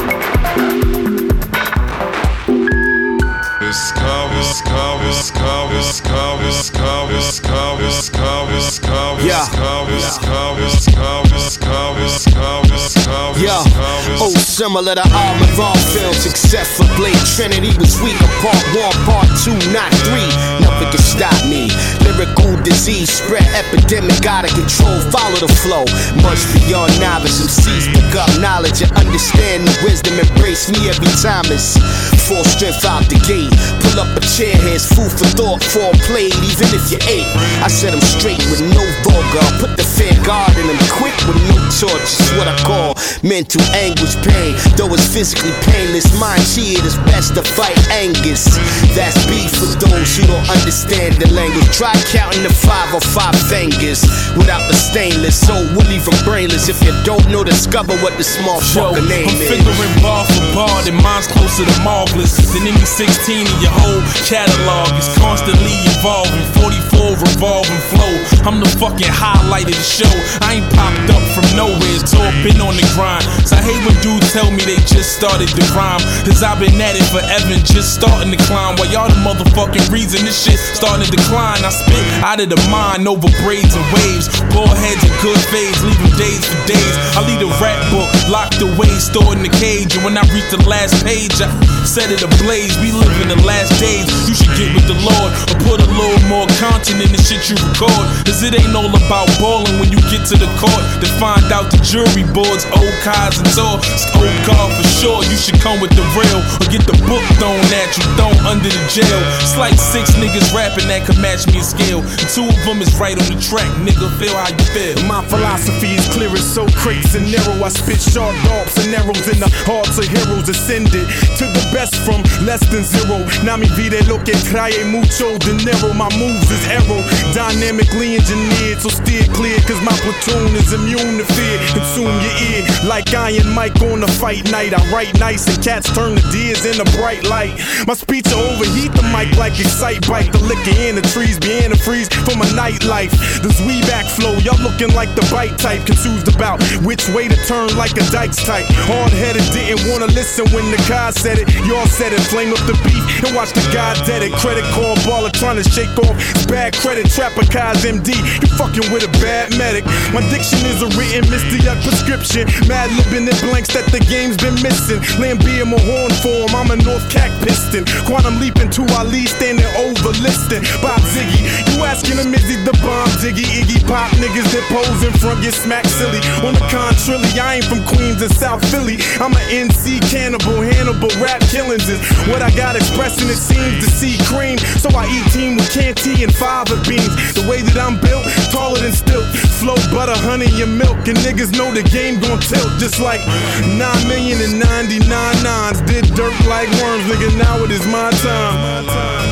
Yo, oh, similar to all Maron films, except for Blade Trinity was weak. Part one, part two, not three. Nothing can stop me. Lyrical disease spread epidemic, out of control. Follow the flow. Much beyond novice M Cs pick up knowledge and understand the wisdom. Embrace me every time it's full strength out the gate. Pull up a chair, here's food for thought for a plate, even if you ate. I set them straight with no vulgar. Put the fair guard in them quick with no torch. It's what I call mental anguish pain. Though it's physically painless, mind cheated is best to fight Angus. That's beef for those who don't understand the language. Try counting the five or five fingers without the stainless. So we'll leave them brainless. If you don't know, discover what the small fucker name I'm is. I'm figuring bar for bar, and mine's closer to marvelous than any sixteen in your whole catalog. It's constantly evolving, forty-four revolving flow. I'm the fucking highlight of the show. I ain't popped up from nowhere, it's all been on the grind. So I hate when dudes tell me they just started the rhyme, cause I've been at it forever and just starting to climb. While y'all the motherfucking reason this shit starting to decline. I spit out of the mind over braids and waves, bald heads and good fades, leave them days for days. I leave the rap book locked away, stored in the cage, and when I reach the last page, I set it ablaze. We live in the last days, you should get with the Lord, or put a little more content in the shit you record. Cause it ain't all about balling when you get to the court to find out the jury boards, old cars and all. It's old car for sure, you should come with the real, or get the book thrown at you, thrown under the jail. It's like six niggas rapping that could match me a scale, and two of them is right on the track, nigga, feel how you feel. My philosophy is clear as so crates and narrow. I spit sharp darts and arrows in the hearts of heroes ascended to the best from less than zero. Now mi vida lo que trae mucho dinero. My moves is arrow, dynamically engineered, so steer clear, cause my platoon is immune to fear. Consume your ear like Iron Mike on a fight night. I write nice and cats turn the deers in a bright light. My speech will overheat the mic like Excite Bike. The liquor in the trees be antifreeze for my nightlife. The Zweeback flow, y'all looking like the bite type, confused about which way to turn like a Dykes type. Hard-headed, didn't wanna listen when the guy said it. Y'all said it, flame up the beef and watch the guy dead it. Credit card baller trying to shake off bad credit. Trapper Kai's M D, you fucking with a bad medic. My diction is a written Mister Yuck prescription. Mad lippin' and blanks that the game's been missing. Lambier Mahorn form, I'm a North Cac piston. Quantum leaping to Ali, standing over listing. Bob Ziggy, you asking him is he the bomb? Diggy, Iggy Pop niggas that pose in front get smacked silly. On the contrary, I ain't from Queens and South Philly. I'm an N C cannibal, Hannibal, rap killings is what I got expressing. It seems to see cream, so I eat team with Canty and fava beans. The way that I'm built, taller than stilt, flow butter, honey, and milk, and niggas know the game gon' tilt. Just like nine million and ninety-nine nines did dirt like worms, nigga. Now it is my time. My time.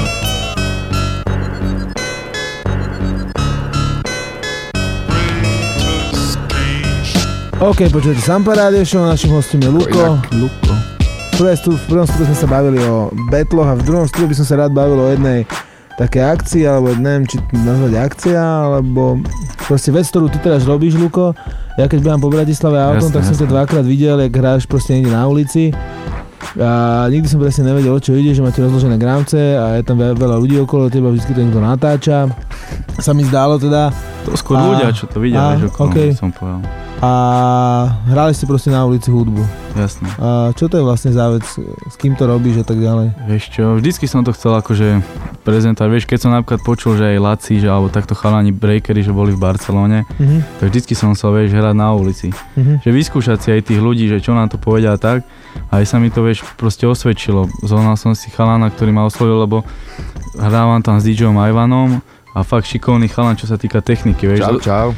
OK, počujete Sampa Radio Show, našim hostom je Luko. Luko. V, prvé stu, v prvom studiu sme sa bavili o battloch a v druhom studiu by som sa rád bavil o jednej také akcii, alebo neviem, či nazvať akcia, alebo proste vec, ktorú ty teraz robíš, Luko. Ja keď behám po Bratislave autom, jasne, tak som ťa dvakrát videl, jak hráš proste niekde na ulici. A nikdy som presne nevedel, o čo ide, že máte rozložené gramce a je tam veľa ľudí okolo teba, vždy to niekto natáča. Sa mi zdálo teda. To skôr a, ľudia, čo to vidia, a, vieš, okolo, okay. Som povedal. A hrali ste proste na ulici hudbu. Jasne. A čo to je vlastne za vec? S kým to robíš a tak ďalej? Vieš čo, vždycky som to chcel akože prezentovať. Vieš, keď som napríklad počul, že aj Laci, že, alebo takto chalani breakery, že boli v Barcelone, mm-hmm. tak vždycky som chcel, vieš, hrať na ulici. Mm-hmm. Že vyskúšať si aj tých ľudí, že čo nám to povedia a tak. A aj sa mi to, vieš, proste osvedčilo. Zohnal som si chalana, ktorý ma oslovil, lebo hrávam tam s DJom Ivanom a fakt šikovný chalan, čo sa týka techniky, vieš. Čau, čau.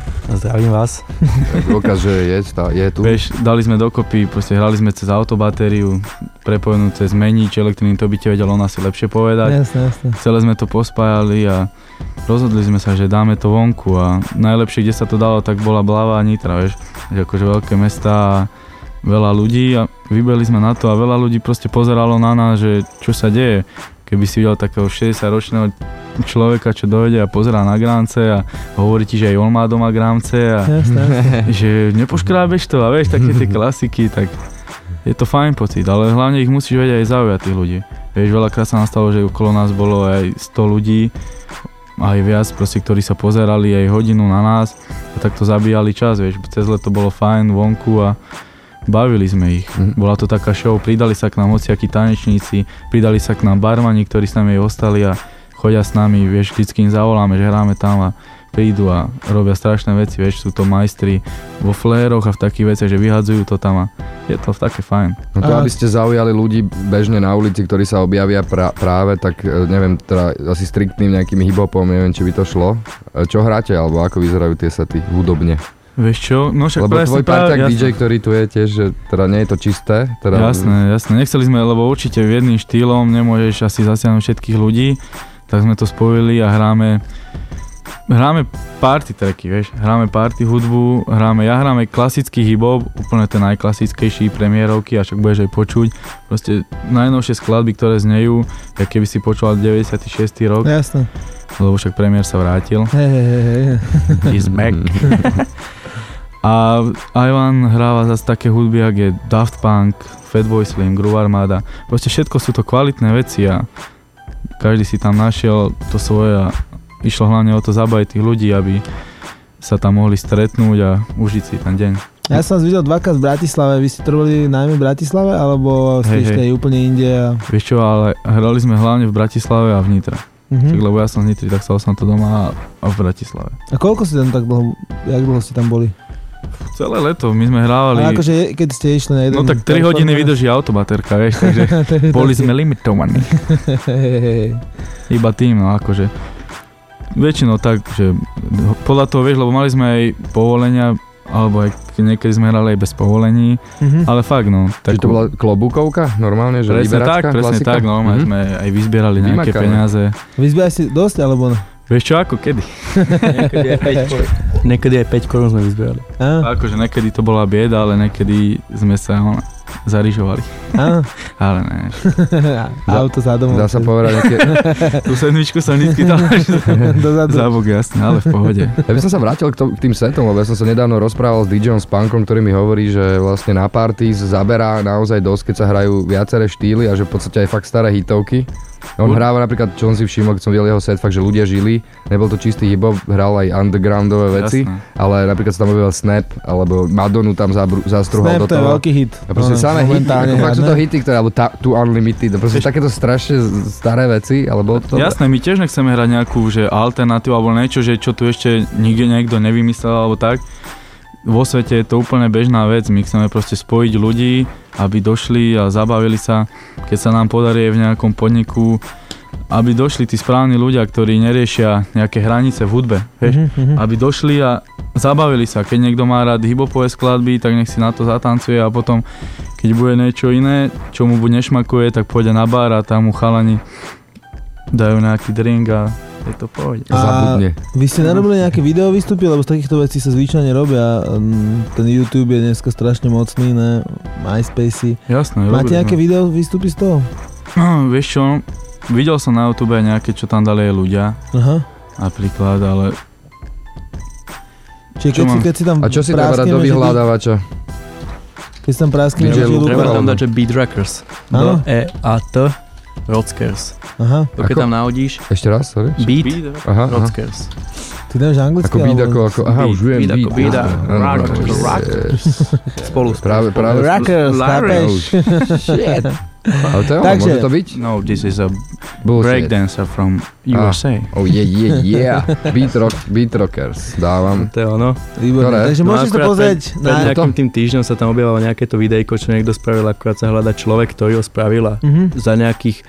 Zdravím vás. Dôkaz, že je, je tu. Vieš, dali sme dokopy, proste hrali sme cez autobatériu, prepojenú cez menič, elektriny, to by ti vedel on asi lepšie povedať. Jasne, jasne. Celé sme to pospájali a rozhodli sme sa, že dáme to vonku a najlepšie, kde sa to dalo, tak bola Blava a Nitra, vieš. Že akože veľké mestá a veľa ľudí a vybeli sme na to a veľa ľudí proste pozeralo na nás, že čo sa deje. Keby si videl takého šesťdesiatročného človeka, čo dojde a pozerá na gramce a hovorí ti, že aj on má doma gramce a jasne, jasne. že nepoškrábeš to a vieš, také tie klasiky, tak je to fajn pocit, ale hlavne ich musíš vedieť aj zaujať tých ľudí. Vieš, veľakrát sa nastalo, že okolo nás bolo aj sto ľudí, aj viac, proste, ktorí sa pozerali aj hodinu na nás a takto zabíjali čas, vieš, cez leto bolo fajn vonku a bavili sme ich. Mm. Bola to taká show, pridali sa k nám hociakí tanečníci, pridali sa k nám barmani, ktorí s nami ostali a chodia s nami, vieš, vždycky im zavoláme, že hráme tam a prídu a robia strašné veci, vieš, sú to majstri vo fléroch a v takých veciach, že vyhadzujú to tam a je to také fajn. No to, aby ste zaujali ľudí bežne na ulici, ktorí sa objavia pra- práve, tak neviem, teda asi striktným nejakým hip-hopom, neviem, či by to šlo. Čo hráte, alebo ako vyzerajú tie sety hudobne? Vieš čo? No však lebo tvoj parťák dý džej, ktorý tu je tiež, že teda nie je to čisté. Teda... Jasné, jasné. Nechceli sme, lebo určite jedným štýlom nemôžeš asi zasiahnuť všetkých ľudí, tak sme to spojili a hráme hráme party tracky, vieš. Hráme party hudbu, hráme, ja hráme klasický hip-hop, úplne ten najklasickejší premiérovky, a však budeš aj počuť. Proste najnovšie skladby, ktoré znejú, jak keby si počúval deväťdesiaty šiesty rok. Jasné. Lebo však premiér sa vrátil. Hej, hej, hej. He's back. A Ivan hráva zase také hudby, jak je Daft Punk, Fatboy Slim, Groove Armada. Proste všetko sú to kvalitné veci a každý si tam našiel to svoje a išlo hlavne o to zabaviť tých ľudí, aby sa tam mohli stretnúť a užiť si ten deň. Ja som vás videl dvakrát v Bratislave, vy ste to robili najmä v Bratislave, alebo ste hey, ešte hey. úplne inde? A... Vieš čo, ale hrali sme hlavne v Bratislave a v Nitre. Mm-hmm. Lebo ja som z Nitry, tak stal som to doma a v Bratislave. A koľko ste tam tak dlho, jak dlho ste tam boli? Celé leto, my sme hrávali... A akože keď ste išli na jeden... No tak tri hodiny vydrží autobaterka, vieš, takže boli sme limitovaní. Iba tým, no akože... Väčšinou tak, že podľa toho, vieš, lebo mali sme aj povolenia, alebo aj niekedy sme hrali aj bez povolení, mm-hmm. ale fakt, no. Čiže to bola klobúkovka normálne, že presne liberačka, tak, presne klasika? tak, normálne mm-hmm. sme aj vyzbierali nejaké Vymakané. Peniaze. Vyzbierali si dosť, alebo no? Vieš čo, ako kedy? niekedy, aj päť, niekedy aj päť korún sme vyzbierali. Akože niekedy to bola bieda, ale niekedy sme sa on, zarižovali. Ale ne. Auto za domov. Dá sa povedať nejaké... Tú sedmičku som vždycky dal za bok, jasne, ale v pohode. Ja by som sa vrátil k, to, k tým setom, lebo ja som sa nedávno rozprával s DJom Spunkom, ktorý mi hovorí, že vlastne na parties zaberá naozaj dosť, keď sa hrajú viaceré štýly a že v podstate aj fakt staré hitovky. On hráva napríklad, čo som si všimol, keď som videl jeho set, fakt, že ľudia žili, nebol to čistý hip-hop, hral aj undergroundové veci, jasné. Ale napríklad sa tam objavil Snap, alebo Madonu tam zabru, zastruhal Snap do toho. Snap to je veľký hit. A proste no, samé hity, ako fakt sú to hity, ktoré, alebo ta, Too Unlimited, proste Eš... takéto strašne staré veci, ale bolo to... Jasné, my tiež nechceme hrať nejakú, že alternatívu, alebo niečo, že čo tu ešte nikde niekto nevymyslel, alebo tak. Vo svete je to úplne bežná vec, my chceme proste spojiť ľudí, aby došli a zabavili sa, keď sa nám podarí v nejakom podniku, aby došli tí správni ľudia, ktorí neriešia nejaké hranice v hudbe, vieš, mm-hmm. aby došli a zabavili sa. Keď niekto má rád hip-hopové skladby, tak nech si na to zatancuje a potom, keď bude niečo iné, čo mu buď nešmakuje, tak pôjde na bar a tam mu chalani dajú nejaký drink a je to pohode. A vy ste narobili nejaké video výstupy, lebo z takýchto vecí sa zvyčajne robia. Ten YouTube je dneska strašne mocný, ne? MySpace. Jasné. Máte nejaké video výstupy z toho? No, vieš čo, videl som na YouTube nejaké, čo tam dali aj ľudia. Aha. Napríklad, ale... Čiže keď, si, keď si tam a čo si treba dať do vyhľadávača? Keď si tam práskneme, že treba tam dať, že Beat Rockers. D E A T Rockers. Aha. To keď tam nahodíš. Ešte raz, sorry. Beat, beat aha, Rockers. Ty dáš anglicky? Ako beat, ako, ako, aha, už viem, beat. Beat, ako beat, rockers. Spolu. Práve, práve. Rockers, chápeš? Shit. Ale to je ono, môže to byť? No, this is a breakdancer from U S A. Ah. Oh yeah, yeah, yeah. Beat, rock, beat Rockers, dávam. To je ono. Výborné, takže môžeš to pozrieť. Pred, pred nejakým tým týždňom sa tam objavilo nejaké to videjko, čo niekto spravil, akurát sa hľada človek, ktorý ho spravil a mm-hmm. za nejakých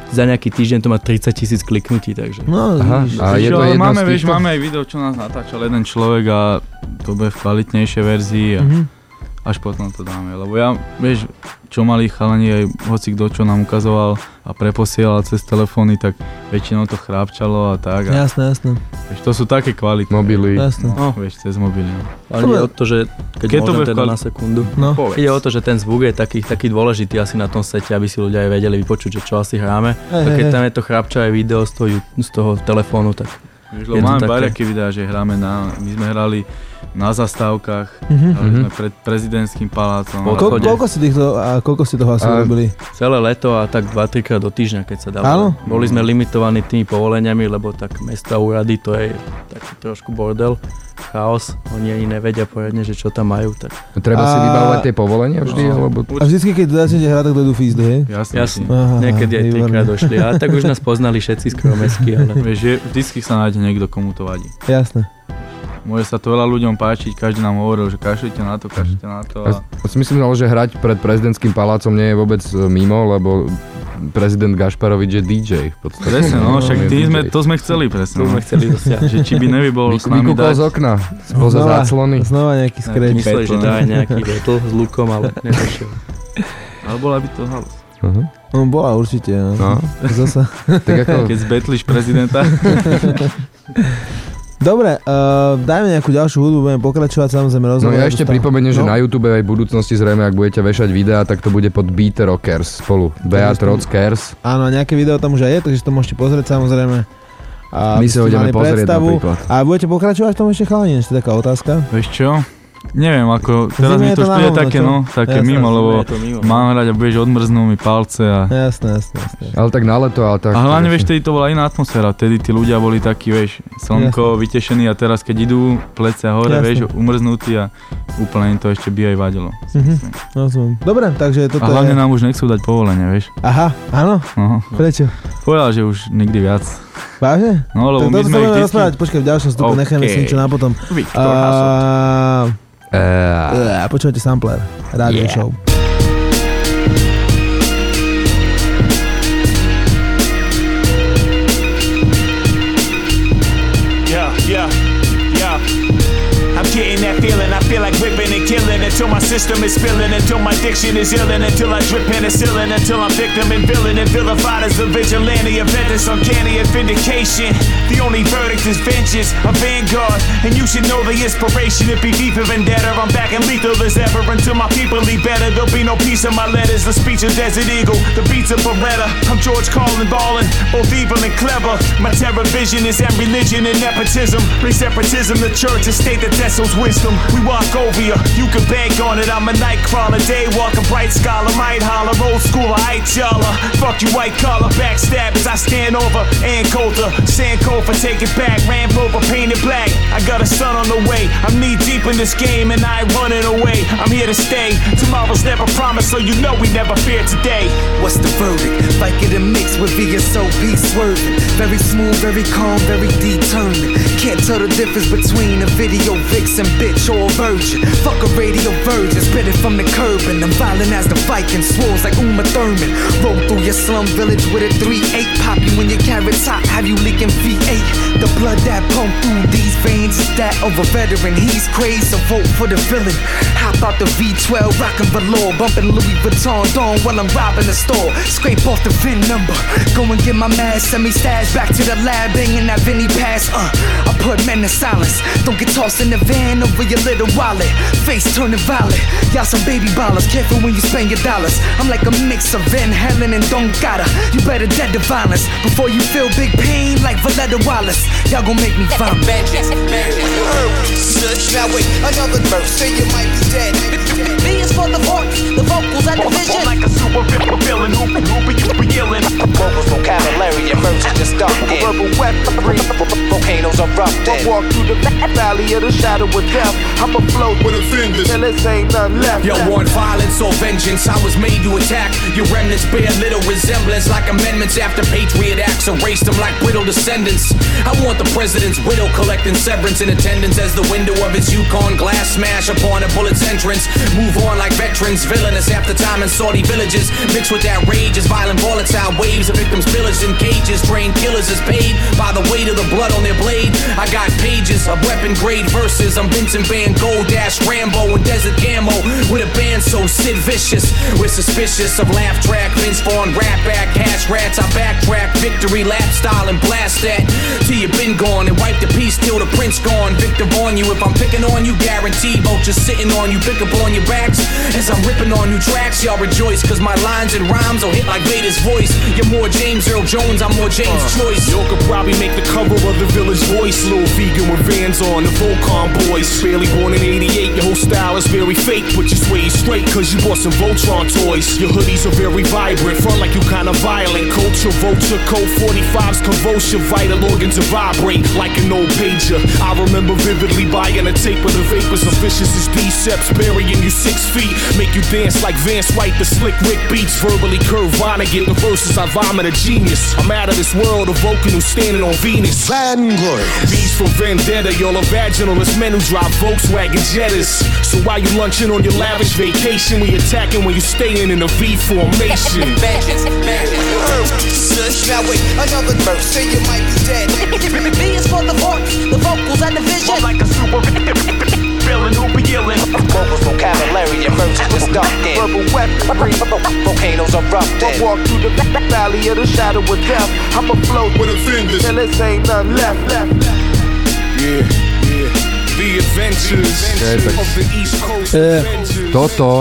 za nejaký týždeň to má tridsať tisíc kliknutí, takže. No, aha, a je to ale jedno máme, z vieš, týchto? máme aj video, čo nás natáčal jeden človek a to bude v kvalitnejšej verzii a Mhm. až potom to dáme, lebo ja, vieš, čo mali chalani aj hoci kto, čo nám ukazoval a preposielal cez telefóny, tak väčšinou to chrápčalo a tak. A, Jasné, jasné. vieš, to sú také kvality. Mobily. Jasné. No, vieš, cez mobily. No. Ale ide o to, že keď, Keď to môžem bude teda kvali- na sekundu. No. Ide o to, že ten zvuk je taký, taký dôležitý asi na tom sete, aby si ľudia aj vedeli vypočuť, že čo asi hráme. Hej, A keď hej, tam je to chrapčavé video z toho, z toho telefónu, tak Vieš, je lebo to máme také- bariaké videá, že hráme na, my sme hrali na zastávkach, Mhm. hrali Mhm. sme pred prezidentským palácom. Po Ko- odchode. koľko si týchto, a koľko si toho asi A- robili? celé leto a tak dva tri krát do týždňa, keď sa dalo. Áno? Boli sme limitovaní tými povoleniami, lebo tak mesta úrady to je taký trošku bordel, chaos, oni ani nevedia poriadne, že čo tam majú, tak Treba si A- vybavovať tie povolenia vždy, No. alebo... A vždycky, keď začnete hrať, tak dojdú fízdy, hej? Jasne. jasne, Aha, niekedy aj výborné. trikrát došli, a tak už nás poznali všetci skoro mesky, ale Vieš, je, vždycky sa nájde niekto, komu to vadí. Jasné. Môže sa to veľa ľuďom páčiť, každý nám hovoril, že kašlite na to, kašlite na to. A... Ja si myslím, že hrať pred prezidentským palácom nie je vôbec e, mimo, lebo prezident Gašparovič je dý džej. v podstate. Presne, no, však Je tý dý džej. sme, to sme chceli presne. to sme chceli dosiahnuť. Že či by Nevy bol s Vy- nami Vykúkol dať. z okna, spoza Znova- záclony. Znova nejaký skreč. Mysleli, že dá aj nejaký vetl s lukom, ale nedošiel. Ale bola by to halus. Uh-huh. No bola určite, no. No. Zasa. Tak ako... Keď zbetlíš prezidenta. Dobre, uh, dajme nejakú ďalšiu hudbu, budeme pokračovať, samozrejme No rozhovor. ja ešte dostal- pripomeniem, že No. na YouTube aj v budúcnosti zrejme, ak budete vešať videá, tak to bude pod Beat Rockers spolu. Beat Rockers. Áno, nejaké video tam už aj je, takže to môžete pozrieť samozrejme. A My aby sa ho ste ideme mali pozrieť predstavu. napríklad. A budete pokračovať v tom ešte chalani, ešte taká otázka. Vieš čo? Neviem, ako teraz Zime mi je to to už príde na hovno, také, čo? no, také Jasné, mimo, lebo je to mimo. mám hrať a budeš odmrznú mi palce a... Jasné, jasné, jasné. Ale tak na leto, ale tak... A hlavne, vieš, vtedy to bola iná atmosféra, vtedy tí ľudia boli takí, vieš, slnko, vytešení a teraz keď idú plecia hore, Jasné. vieš, umrznutí a úplne im to ešte by aj vadilo. Mhm, rozumiem. Dobre, takže toto A hlavne je... nám už nechcú dať povolenia, vieš. Aha, áno? No, Prečo? povedal, že už nikdy viac. Vážne? No, lebo Tak my toto sme sa ich budeme vždycky... rozprávať, počkaj, v ďalšom stupu, OK. necháme si niečo na potom. Viktor A... Hasselt. Uh, Počúvate Sampler, rádio Yeah. show. Yeah, yeah, yeah. I'm getting that feeling, I feel like whipping and killing until my system is spilling, until my diction is illin', until I drip penicillin, until I'm victim and villain and vilified as a vigilante, event that's uncanny and vindication. The only verdict is vengeance, a vanguard, and you should know the inspiration. If be V for Vendetta, I'm back and lethal as ever until my people leave better. There'll be no peace in my letters, the speech of Desert Eagle, the beats of Beretta. I'm George Carlin ballin', both evil and clever. My terror vision is and religion and nepotism, pre-separatism, the church and state that Tesso's wisdom. We walk over you, you can bank on it. I'm a night crawler, day walker, bright scholar, might holler, old school, I hate y'all. Fuck you, white collar, backstabbers. I stand over and Coulter, sand cold for take it back. Ram Rover painted black. I got a son on the way. I'm knee deep in this game and I ain't running away. I'm here to stay. Tomorrow's never promised, so you know we never fear today. What's the verdict? Like it a mix with V S O P swerving. Very smooth, very calm, very determined. Can't tell the difference between a video vixen bitch or a virgin. Fuck a radio virgin, spit it from the curb and I'm violent as the Viking, swores like Uma Thurman. Roll through your slum village with a three eight, pop you in your carrot top, have you leaking V eight. The blood that pump through these veins is that of a veteran. He's crazy, so vote for the villain. Hop out the V twelve, rockin' velour, bumping Louis Vuitton dawn while I'm robbing the store. Scrape off the V I N number, go and get my mask, send me stash back to the lab, banging that Vinny pass. Uh, I put men in silence, don't get tossed in the van over your little wallet. Face turning violet, y'all some baby ballers, careful when you spend your dollars. I'm like a mix of Van Halen and Don Gata. You better dead the violence before you feel big pain like Valletta Wallace. Y'all gon' make me vomit. Now wait, another verse, say you might be dead. B is for the voice, the vocals and the vision. Like a super villain who who be you yelling. Vocals, vocabulary, emerging to start in. Verbal weaponry, volcanoes erupting. walk through the valley of the shadow of death. I'ma float with offenders till this ain't none left. Yo, want violence or vengeance? I was made to attack. Your remnants bear little resemblance, like amendments after Patriot Acts erased them like brittle descendants. I want the president's widow collecting severance in attendance as the window of his Yukon glass smash upon a bullet's entrance. Move on like veterans, villainous after time in Saudi villages. Mixed with that rage is violent volatile waves of victims pillaged in cages. Trained killers is paid by the weight of the blood on their blade. I got pages of weapon grade verses. I'm Vincent Van Gogh, Dash Rambo, and Desert Camo with a band so Sid Vicious. We're suspicious of laugh track, Vince Vaughn, rap back, cash rats. I backtrack, victory lap style and blast that till you been gone and wipe the piece till the prince gone. Victor on you if I'm picking on you, guaranteed vultures sitting on you, pick up on your backs as I'm ripping on new tracks. Y'all rejoice cause my lines and rhymes will hit like Vader's voice. You're more James Earl Jones, I'm more James uh, Choice. Yo could probably make the cover of the Village Voice. Lil Vegan with Vans on, the Volcom boys. Barely born in eighty-eight, your whole style is very fake, but you sway straight cause you bought some Voltron toys. Your hoodies are very vibrant, front like you kinda violent. Culture, vulture, code forty-fives, convulsion, vital organs to vibrate like an old pager. I remember vividly buying a tape of the vapors of vicious as Decepts, burying you six feet, make you dance like Vance White, the slick Rick beats, verbally curve Vonnegut, the verses I vomit a genius. I'm out of this world, a Vulcan who's standing on Venus. Vanguard. V's for Vendetta, y'all are vaginalist men who drive Volkswagen Jettas. So while you lunching on your lavish vacation, we attacking when you staying in a V formation. Shush, now wait, another verse, say you might be dead. V is for the voice, the vocals and the vision. I'm like a super villain who be yelling. Vocals, vocabulary, and verses is stuck in. Verbal weaponry, volcanoes erupting. I walk through the valley of the shadow of death. I'ma float with offenders till this ain't none left, left. Yeah, yeah. The adventures of the East Coast Avengers. Toto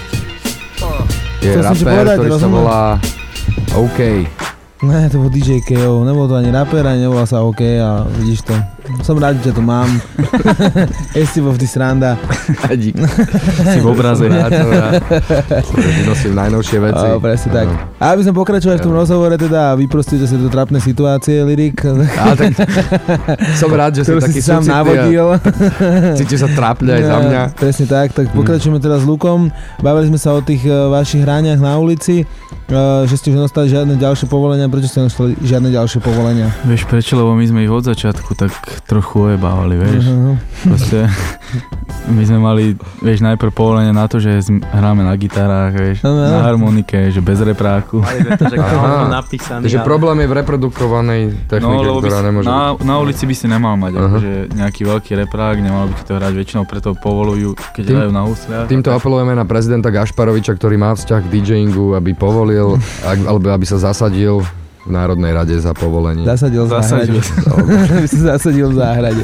je rapper, ktorý sa volá OK. Ne, to bol dý džej ká ó, nebol to ani rapper, ani nevolá sa OK a vidíš to. Som rád, že ťa tu mám. Esti vo vždy sranda. Dík. Si v obraze. Vynosím najnovšie veci. O, presne tak. A aby sme pokračovali v tom rozhovore, teda vyprostujete sa do trápne situácie, Lyrik. Ale tak som rád, že si taký sám navodil. Cítiš sa trápne aj za mňa. Presne tak, tak pokračujeme teraz s Lukom. Bavili sme sa o tých vašich hrániach na ulici, že ste už nedostali žiadne ďalšie povolenia. Prečo ste nedostali žiadne ďalšie povolenia? Vieš prečo, lebo my sme ich od začiatku tak trochu ojebávali, vieš. Uh-huh. Proste my sme mali, vieš, najprv povolenie na to, že hráme na gitarách, vieš, uh-huh. na harmonike, že bez repráku. Mali to, že to napísaný. Takže ale... problém je v reprodukovanej technike, no, ktorá nemôže... Na, na ulici by si nemal mať, uh-huh. akože nejaký veľký reprák, nemal by ti to hrať väčšinou, preto povolujú, keď Tým, hrajú na husliach. Týmto apelujeme na prezidenta Gašparoviča, ktorý má vzťah k DJingu, aby povolil, alebo aby sa zasadil v Národnej rade za povolenie. Zasadil v záhrade. Aby sa zasadil v záhrade.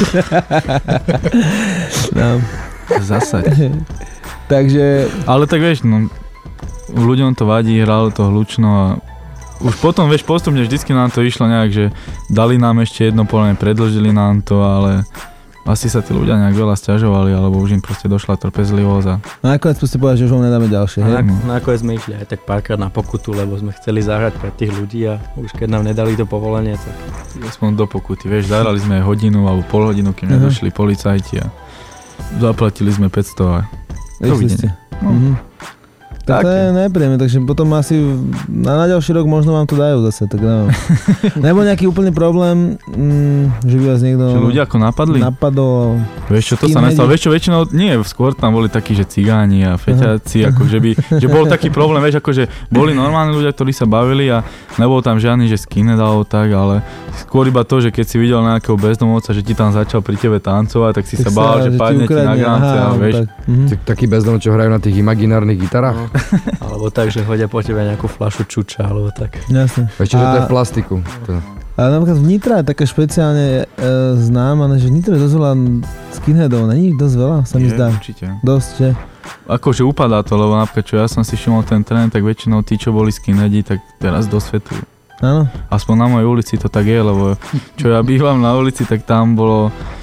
No. Zasaď. Takže... Ale tak vieš, no, ľuďom to vadí, hralo to hlučno a už potom, vieš, postupne vždycky nám to išlo nejak, že dali nám ešte jedno povolenie, predĺžili nám to, ale asi sa tí ľudia nejak veľa sťažovali, alebo už im proste došla trpezlivosť a... No nakoniec proste povedať, že už vám nedáme ďalšie, hej? No nakoniec sme išli aj tak párkrát na pokutu, lebo sme chceli zahrať pre tých ľudí a už keď nám nedali to povolenie, tak... Aspoň do pokuty, vieš, zahrali sme hodinu alebo pol hodinu, kým uh-huh. nedošli policajti a zaplatili sme päťsto a dovidenia. No. Uh-huh. Tak to je nepríjemné, takže potom asi na, na ďalší rok možno vám to dajú zase, tak neviem. Nebo nejaký úplný problém, mm, že by vás niekto... Že ľudia ako napadli? Napadol... Vieš čo, to sa nestalo, vieš čo, väčšinou, nie, skôr tam boli takí, že cigáni a feťáci, uh-huh. ako že by, že bol taký problém, vieš, ako že boli normálni ľudia, ktorí sa bavili a nebol tam žiadny, že skinhead alebo tak, ale skôr iba to, že keď si videl nejakého bezdomovca, že ti tam začal pri tebe tancovať, tak si tak sa bál, že padne ti na gránce, ale vieš. Tak. Uh-huh. Takí bezdomovci, čo hrajú na tých imaginárnych gitarách. No. Alebo tak, že hodia po tebe nejakú fľašu čuča, alebo tak. Jasne. Ešte, že to je v plastiku. To. Ale napríklad v Nitre je také špeciálne e, známa, že v Nitre je dosť veľa skinheadov, není dosť veľa, sa mi je, zdá. Určite. Dosť, že? Akože upadá to, lebo napríklad, čo ja som si všimol ten trend, tak väčšinou tí, čo boli skinheadi, tak teraz dosvetujú. Áno. Aspoň na mojej ulici to tak je, lebo čo ja bývam na ulici, tak tam bolo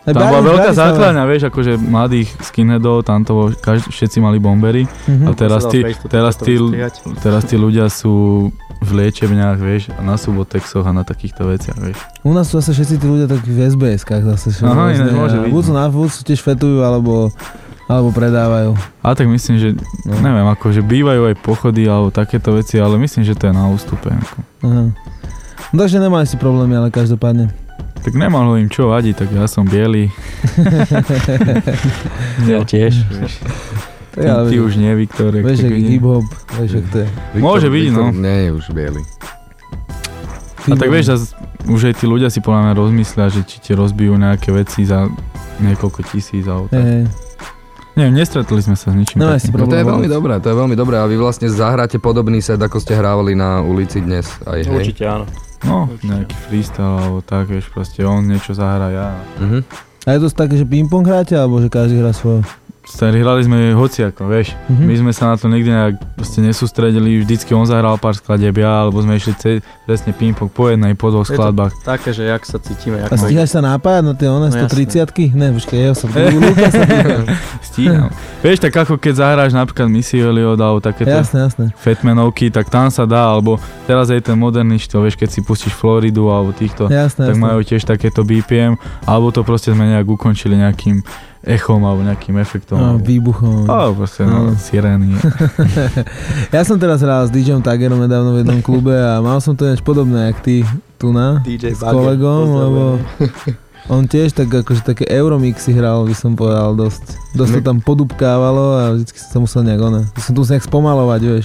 Tam bola veľká základňa, vieš, akože mladých skinheadov, tam to každý, všetci mali bombery mm-hmm. a teraz tí, teraz, tí, teraz tí ľudia sú v liečebniach, vieš, a na Subotexoch a na takýchto veciach, vieš. U nás sú zase všetci tí ľudia takí v es bé eskách zase. Aha, iné môže byť. Buď sú na buď sú tiež fetujú, alebo, alebo predávajú. A tak myslím, že, no. neviem, akože bývajú aj pochody alebo takéto veci, ale myslím, že to je na ústupe. Ako. Aha. No takže nemali si problémy, ale každopádne. Tak nemalo im čo vadiť, tak ja som biely. Ja tiež. Ty, ja, ty už nie, Viktor. Vieš, aký hip-hop, vieš, ak to je. Môže byť, no. Nie je už biely. A tak vieš, už aj tí ľudia si podľa mňa rozmyslia, že či ti rozbijú nejaké veci za niekoľko tisíc alebo tak. Hey. Neviem, nestretli sme sa s ničím no, takým. No to je veľmi dobré, to je veľmi dobré a vy vlastne zahráte podobný set, ako ste hrávali na ulici dnes aj, hej? Určite áno. No, nejaký freestyle alebo tak, vieš, proste on niečo zahrá, ja. Uh-huh. A je to také, že ping-pong hráte, alebo že každý hrá svoje? Stari, hrali sme hociako, vieš. Mm-hmm. My sme sa na to nikdy nejak proste nesústredili, vždycky on zahral pár skladieb ja, alebo sme išli ce- presne ping-pong po jednej, po dvoch skladbách. Také, že jak sa cítime. Jak a stíhaš sa nápájať na tie one no, stotridsiatky? Ne, počkej, ja sa Luka sa stíham. Vieš, tak ako keď zahráš napríklad Missy Elliot alebo takéto jasné, jasné. Fatmanovky, tak tam sa dá, alebo teraz aj ten moderný štýl, vieš, keď si pustíš Floridu alebo týchto, jasné, tak jasné. majú tiež takéto bé pé em, alebo to proste sme nejak ukončili nejakým echom alebo nejakým efektom. No, výbuchom. Áno, proste, no, no. sirény. Ja som teraz hral s DJom Tagerom nedávno v jednom klube a mal som to niečo podobné, jak ty tu na, dý džej s kolegom, lebo on tiež tak akože také euromixy hral, by som povedal, dosť. Dosť to tam podúbkávalo a vždycky som sa musel nejak ono. Som tu nejak spomalovať, vieš.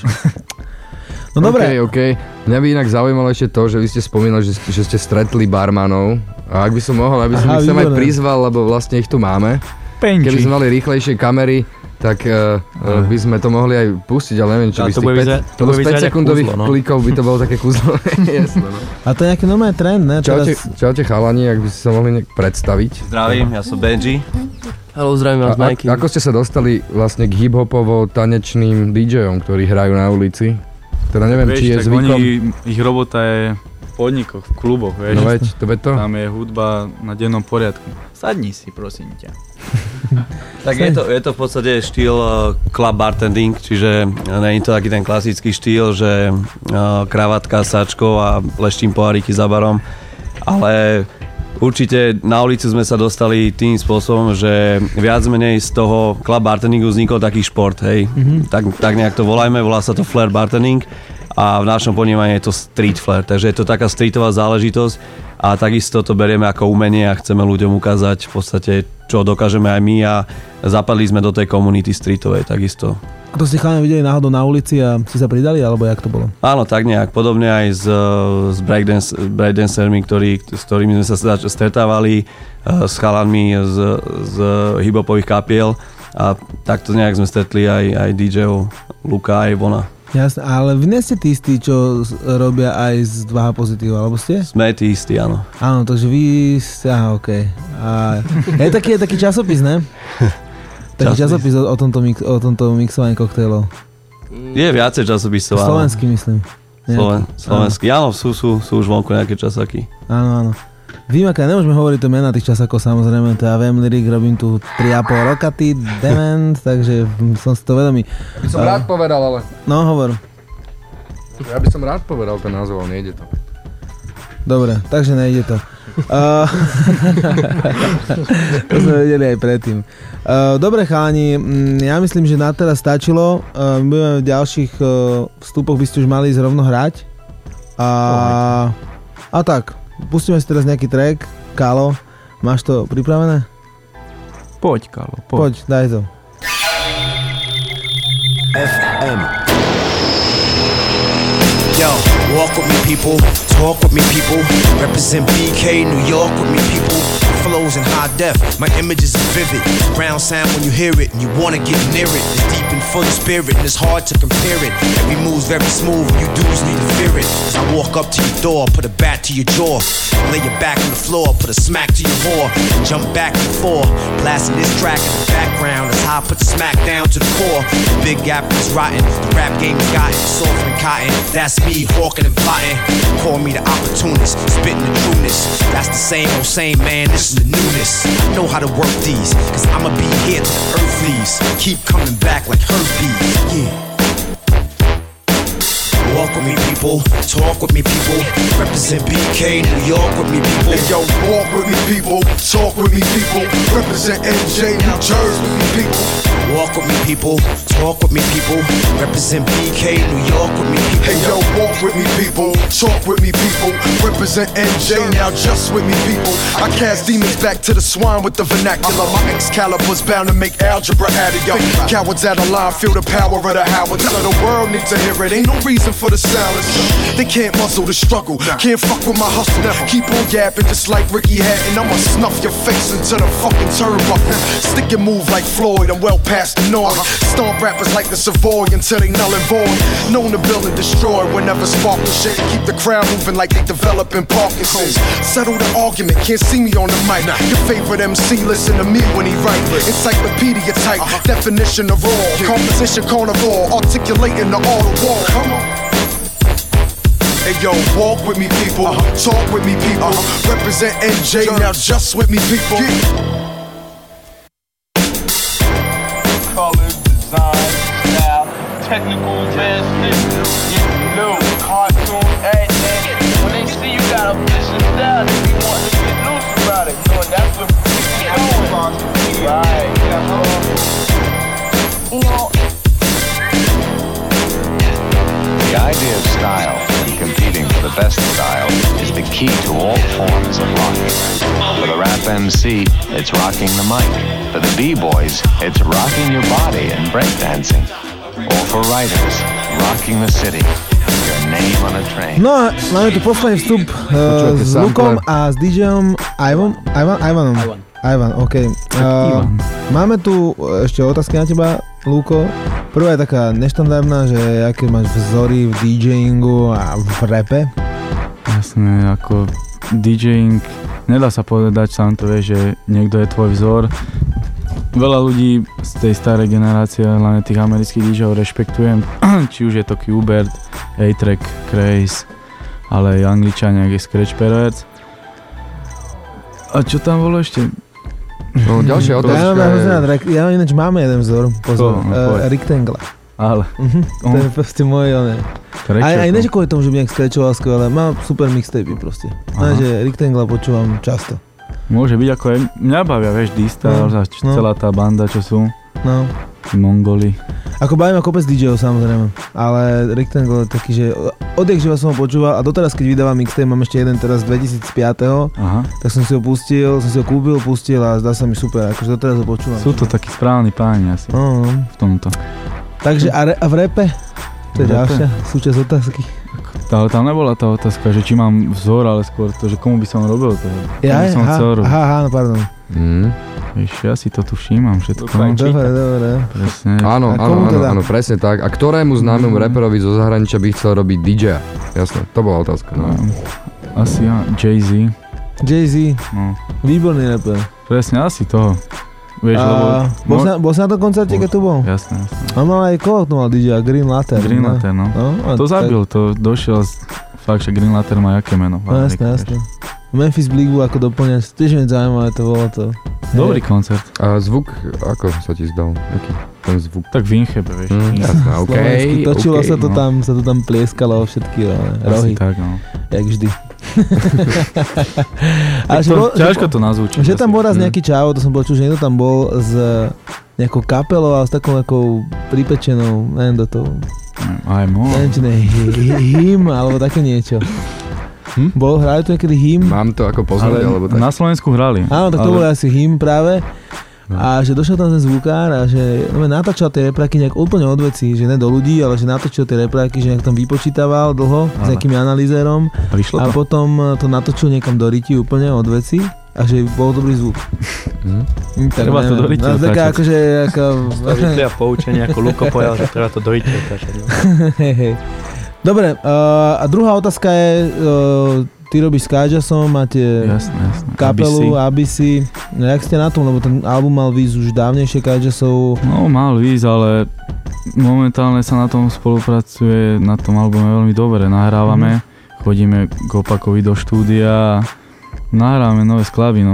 No dobre. OK, OK. Mňa by inak zaujímalo ešte to, že vy ste spomínali, že, že ste stretli barmanov. A ak by som mohol, aby som Aha, ich sem aj prizval, lebo vlastne ich tu máme. Penči. Keby sme mali rýchlejšie kamery, tak uh, uh, by sme to mohli aj pustiť, ale neviem, čo by z tých päť sekundových no. klikov by to bolo také kúzlo. Jasné, no. A to je nejaký normálny trend, ne? Čaute, Teraz... čaute chalani, ak by ste sa mohli nejak predstaviť. Zdravím, ja som Benji. Haló, zdravím vás, Mikey. Ako ste sa dostali vlastne k hip-hopovo-tanečným DJom, ktorí hrajú na ulici? Teda neviem, vieš, či je zvykom... Oni, ich robota je v podnikoch, v kluboch, vieš. No veď, to veď to. Tam je hudba na dennom poriadku. Sadni si, prosím ťa. Tak je to, je to v podstate štýl uh, club bartending, čiže nie je to taký ten klasický štýl, že uh, kravatka, sačko a leštím poháriky za barom, ale určite na ulicu sme sa dostali tým spôsobom, že viac menej z toho club bartendingu vznikol taký šport, hej. Mm-hmm. Tak, tak nejak to volajme, volá sa to flair bartending a v našom ponímaní je to street flair, takže je to taká streetová záležitosť a takisto to berieme ako umenie a chceme ľuďom ukázať v podstate, čo dokážeme aj my a zapadli sme do tej komunity streetovej takisto. A to ste chalani videli náhodou na ulici a si sa pridali, alebo jak to bolo? Áno, tak nejak. Podobne aj s, s breakdance, breakdancermi, ktorí, s ktorými sme sa stretávali, s chalanmi z, z hip-hopových kapiel a takto nejak sme stretli aj, aj dý džejov Luka aj Vona. Jasne, ale vy nie ste tí istí, čo robia aj z dva há Pozitív, alebo ste? Sme tí istí, áno. Áno, takže vy ste, aha, okej. Okay. A je taký, je taký časopis, ne? Taký časopis o, o, tomto, mix, o tomto mixovaní koktejlov. Je viacej časopisov, áno. Slovenský, myslím. Sloven, slovenský, áno, sú, sú, sú už vonku nejaké časaky. Áno, áno. Výjimaka, nemôžeme hovoriť o mená tých časakov, samozrejme, to ja viem, Lyrik, robím tu tri a pol roka, ty dement, takže som si to vedomý. By som uh, rád povedal, ale... No, hovor. Ja by som rád povedal ten názov, ale nejde to. Dobre, takže nejde to. Uh, to sme vedeli aj predtým. Uh, dobre, chalani, ja myslím, že na teraz stačilo. Uh, my budeme v ďalších uh, vstupoch, by ste už mali ísť rovno hrať. A, a tak, pustíme si teraz nejaký track. Kalo, máš to pripravené? Poď, Kalo, poď. Poď, daj to. ef em. Yo, walk with me, people. Talk with me, people. Represent B K, New York with me, people. Flows in high def, my images are vivid. Ground sound when you hear it, and you wanna get near it. It's deep and full of spirit, and it's hard to compare it. Every move's very smooth, and you dudes need to fear it. As I walk up to your door, put a bat to your jaw. Lay your back on the floor, put a smack to your whore. Jump back and forth, blasting this track in the background. As I put the smack down to the core. The big gap is rotten, the rap game is gotten soft and cotton. That's me, hawking and plotting. Call me the opportunist, spitting the trueness. That's the same old same, man, this is the newness. I know how to work these, cause I'ma be here till the earth leaves. Keep coming back like herpes, yeah. Walk with me, people. Talk with me, people. Represent B K, New York with me, people. Hey, yo, walk with me, people. Talk with me, people. Represent N J, New Jersey with me, people. Walk with me, people. Talk with me, people. Represent B K, New York with me, people. Hey, yo, walk with me, people. Talk with me, people. Represent N J, now just with me, people. I cast demons back to the swine with the vernacular. My Excalibur's bound to make algebra out of y'all. Cowards out of line, feel the power of the Howards. So the world needs to hear it. Ain't no reason for the silence. They can't muzzle the struggle. Can't fuck with my hustle. Keep on yapping just like Ricky Hatton. I'ma snuff your face into the fucking turnbuckle. Stick and move like Floyd. I'm well past the noise. Stomp rappers like the Savoy until they null and void. Known to build and destroy whenever spark the shit. Keep the crowd moving like they developing Parkinson's. Settle the argument. Can't see me on the mic. Your favorite M C listen to me when he write. Encyclopedia type. Definition of raw. Composition carnivore. Articulating the art of war. Come on. Hey yo, walk with me, people. Uh-huh. Talk with me, people. Uh-huh. Represent N J, now just with me, people. Color, design, style, technical advancement, you know, cartoon, everything. When they see you got a vision style, they be wanting to get loose about it. You know, and that's what people going. Right. You know. The idea of style and competing for the best style is the key to all forms of rocking. For the rap M C, it's rocking the mic. For the B-boys, it's rocking your body and breakdancing. Or for writers, rocking the city. Your name on a train. No a máme tu posledný vstup uh, s Lukom a s DJom Ivan, Ivan, Ivanom. Ivan. Ivan, OK. Uh, máme tu ešte otázky na teba, Luko. Prvá je taká neštandardná, že aké máš vzory v DJingu a v rape? Jasné, ako DJing, nedá sa povedať, sám to vie, že niekto je tvoj vzor. Veľa ľudí z tej starej generácie, hlavne tých amerických DJov rešpektujem, či už je to Qbert, A-Track, Craze, ale aj Angličania, jak je Scratch Perverts. A čo tam bolo ešte? No, ďalšia otázka ja, je... ja ináč máme jeden vzor, pozor, no, uh, Rectangle. Ale? Uh-huh. To je proste môj, ale... Aj, aj než kvôli tomu, že by nejak scratchoval skôr, ale mám super mixtapy proste. No, že Rectangle počúvam často. Môže byť ako aj, mňa bavia, vieš, D-Star, no, no. celá tá banda, čo sú. No. Mongoli. Ako bavím kopec DJov samozrejme, ale Rectangle je taký, že odjak živa som ho počúval a doteraz, keď vydávam mixtape, mám ešte jeden teraz dvetisícpäť, Aha. tak som si ho pustil, som si ho kúpil, pustil a zdá sa mi super, akože doteraz ho počúvam. Sú to takí správni páni asi no, no. v tomto. Takže a, re- a v rape? To je ďalšia súčasť otázky. Ale tam nebola tá otázka, že či mám vzor, ale skôr to, že komu by som robil to. Ja, by som aha, chcel robiť. Aha, aha, no pardon. Mm. Víš, ja si to tu všímam všetko. Dobre, dobre. Presne. Áno, áno, áno, áno, presne tak. A ktorému známemu mm. raperovi zo zahraničia by chcel robiť dí džeja? Jasné, to bola otázka. No. Asi ja, Jay-Z. Jay-Z? No. Výborný raper. Presne, asi toho. Vieš, a, lebo... Bol, sa, bol sa na tom koncerte, keď tu bol? Jasné, jasné. A mal aj koho tu mal dí džeja, Green Latter. Green ne? Latter, no. no to zabil, to došiel z... Fakt, že Green Latter má jaké meno. No, jasné, jasné. Memphis Bleagu ako doplňač, tiež mi zaujímavé to bolo to. Dobrý koncert. A zvuk, ako sa ti zdal? Jaký ten zvuk? Tak Winchebe, vieš. Mm, jasné, okej. Okay, točilo okay, sa to no. tam, sa to tam plieskalo všetky rohy. Asi tak, no. Jak vždy. Ale to, bol, ťažko to nazvučiť. Že tam bol raz nejaký čávo, to som počul, že niekto tam bol s nejakou kapelou a s takou nejakou pripečenou, neviem do toho. Aj mo. Neviem, či ne, hym, alebo také niečo. Hm? Bol, hrali tu niekedy hym? Mám to ako poznať, alebo tak. Na Slovensku hrali. Áno, tak to ale... bol asi hym práve. No. A že došiel tam ten zvukár a že no, natáčal tie repráky nejak úplne od veci, že ne do ľudí, ale že natáčal tie repráky, že nejak tam vypočítaval dlho ale. s nejakým analýzerom a, a potom to natočil niekam do ryti úplne od veci a že bol dobrý zvuk. Mm. Treba to do ryti otáčať. Taká akože... Ako... Stavili a poučenie, ako Luko povedal, že treba to do ryti otáčať. Hej, hej. Dobre, uh, a druhá otázka je... Uh, Ty robíš s Kajasom, máte jasne, jasne. kapelu, á bé cé. No, jak ste na tom, lebo ten album mal výjsť už dávnejšie Kajasov? No, mal výjsť, ale momentálne sa na tom spolupracuje, na tom albume veľmi dobre. Nahrávame, mm. chodíme k Opakovi do štúdia a nahrávame nové skladby. No,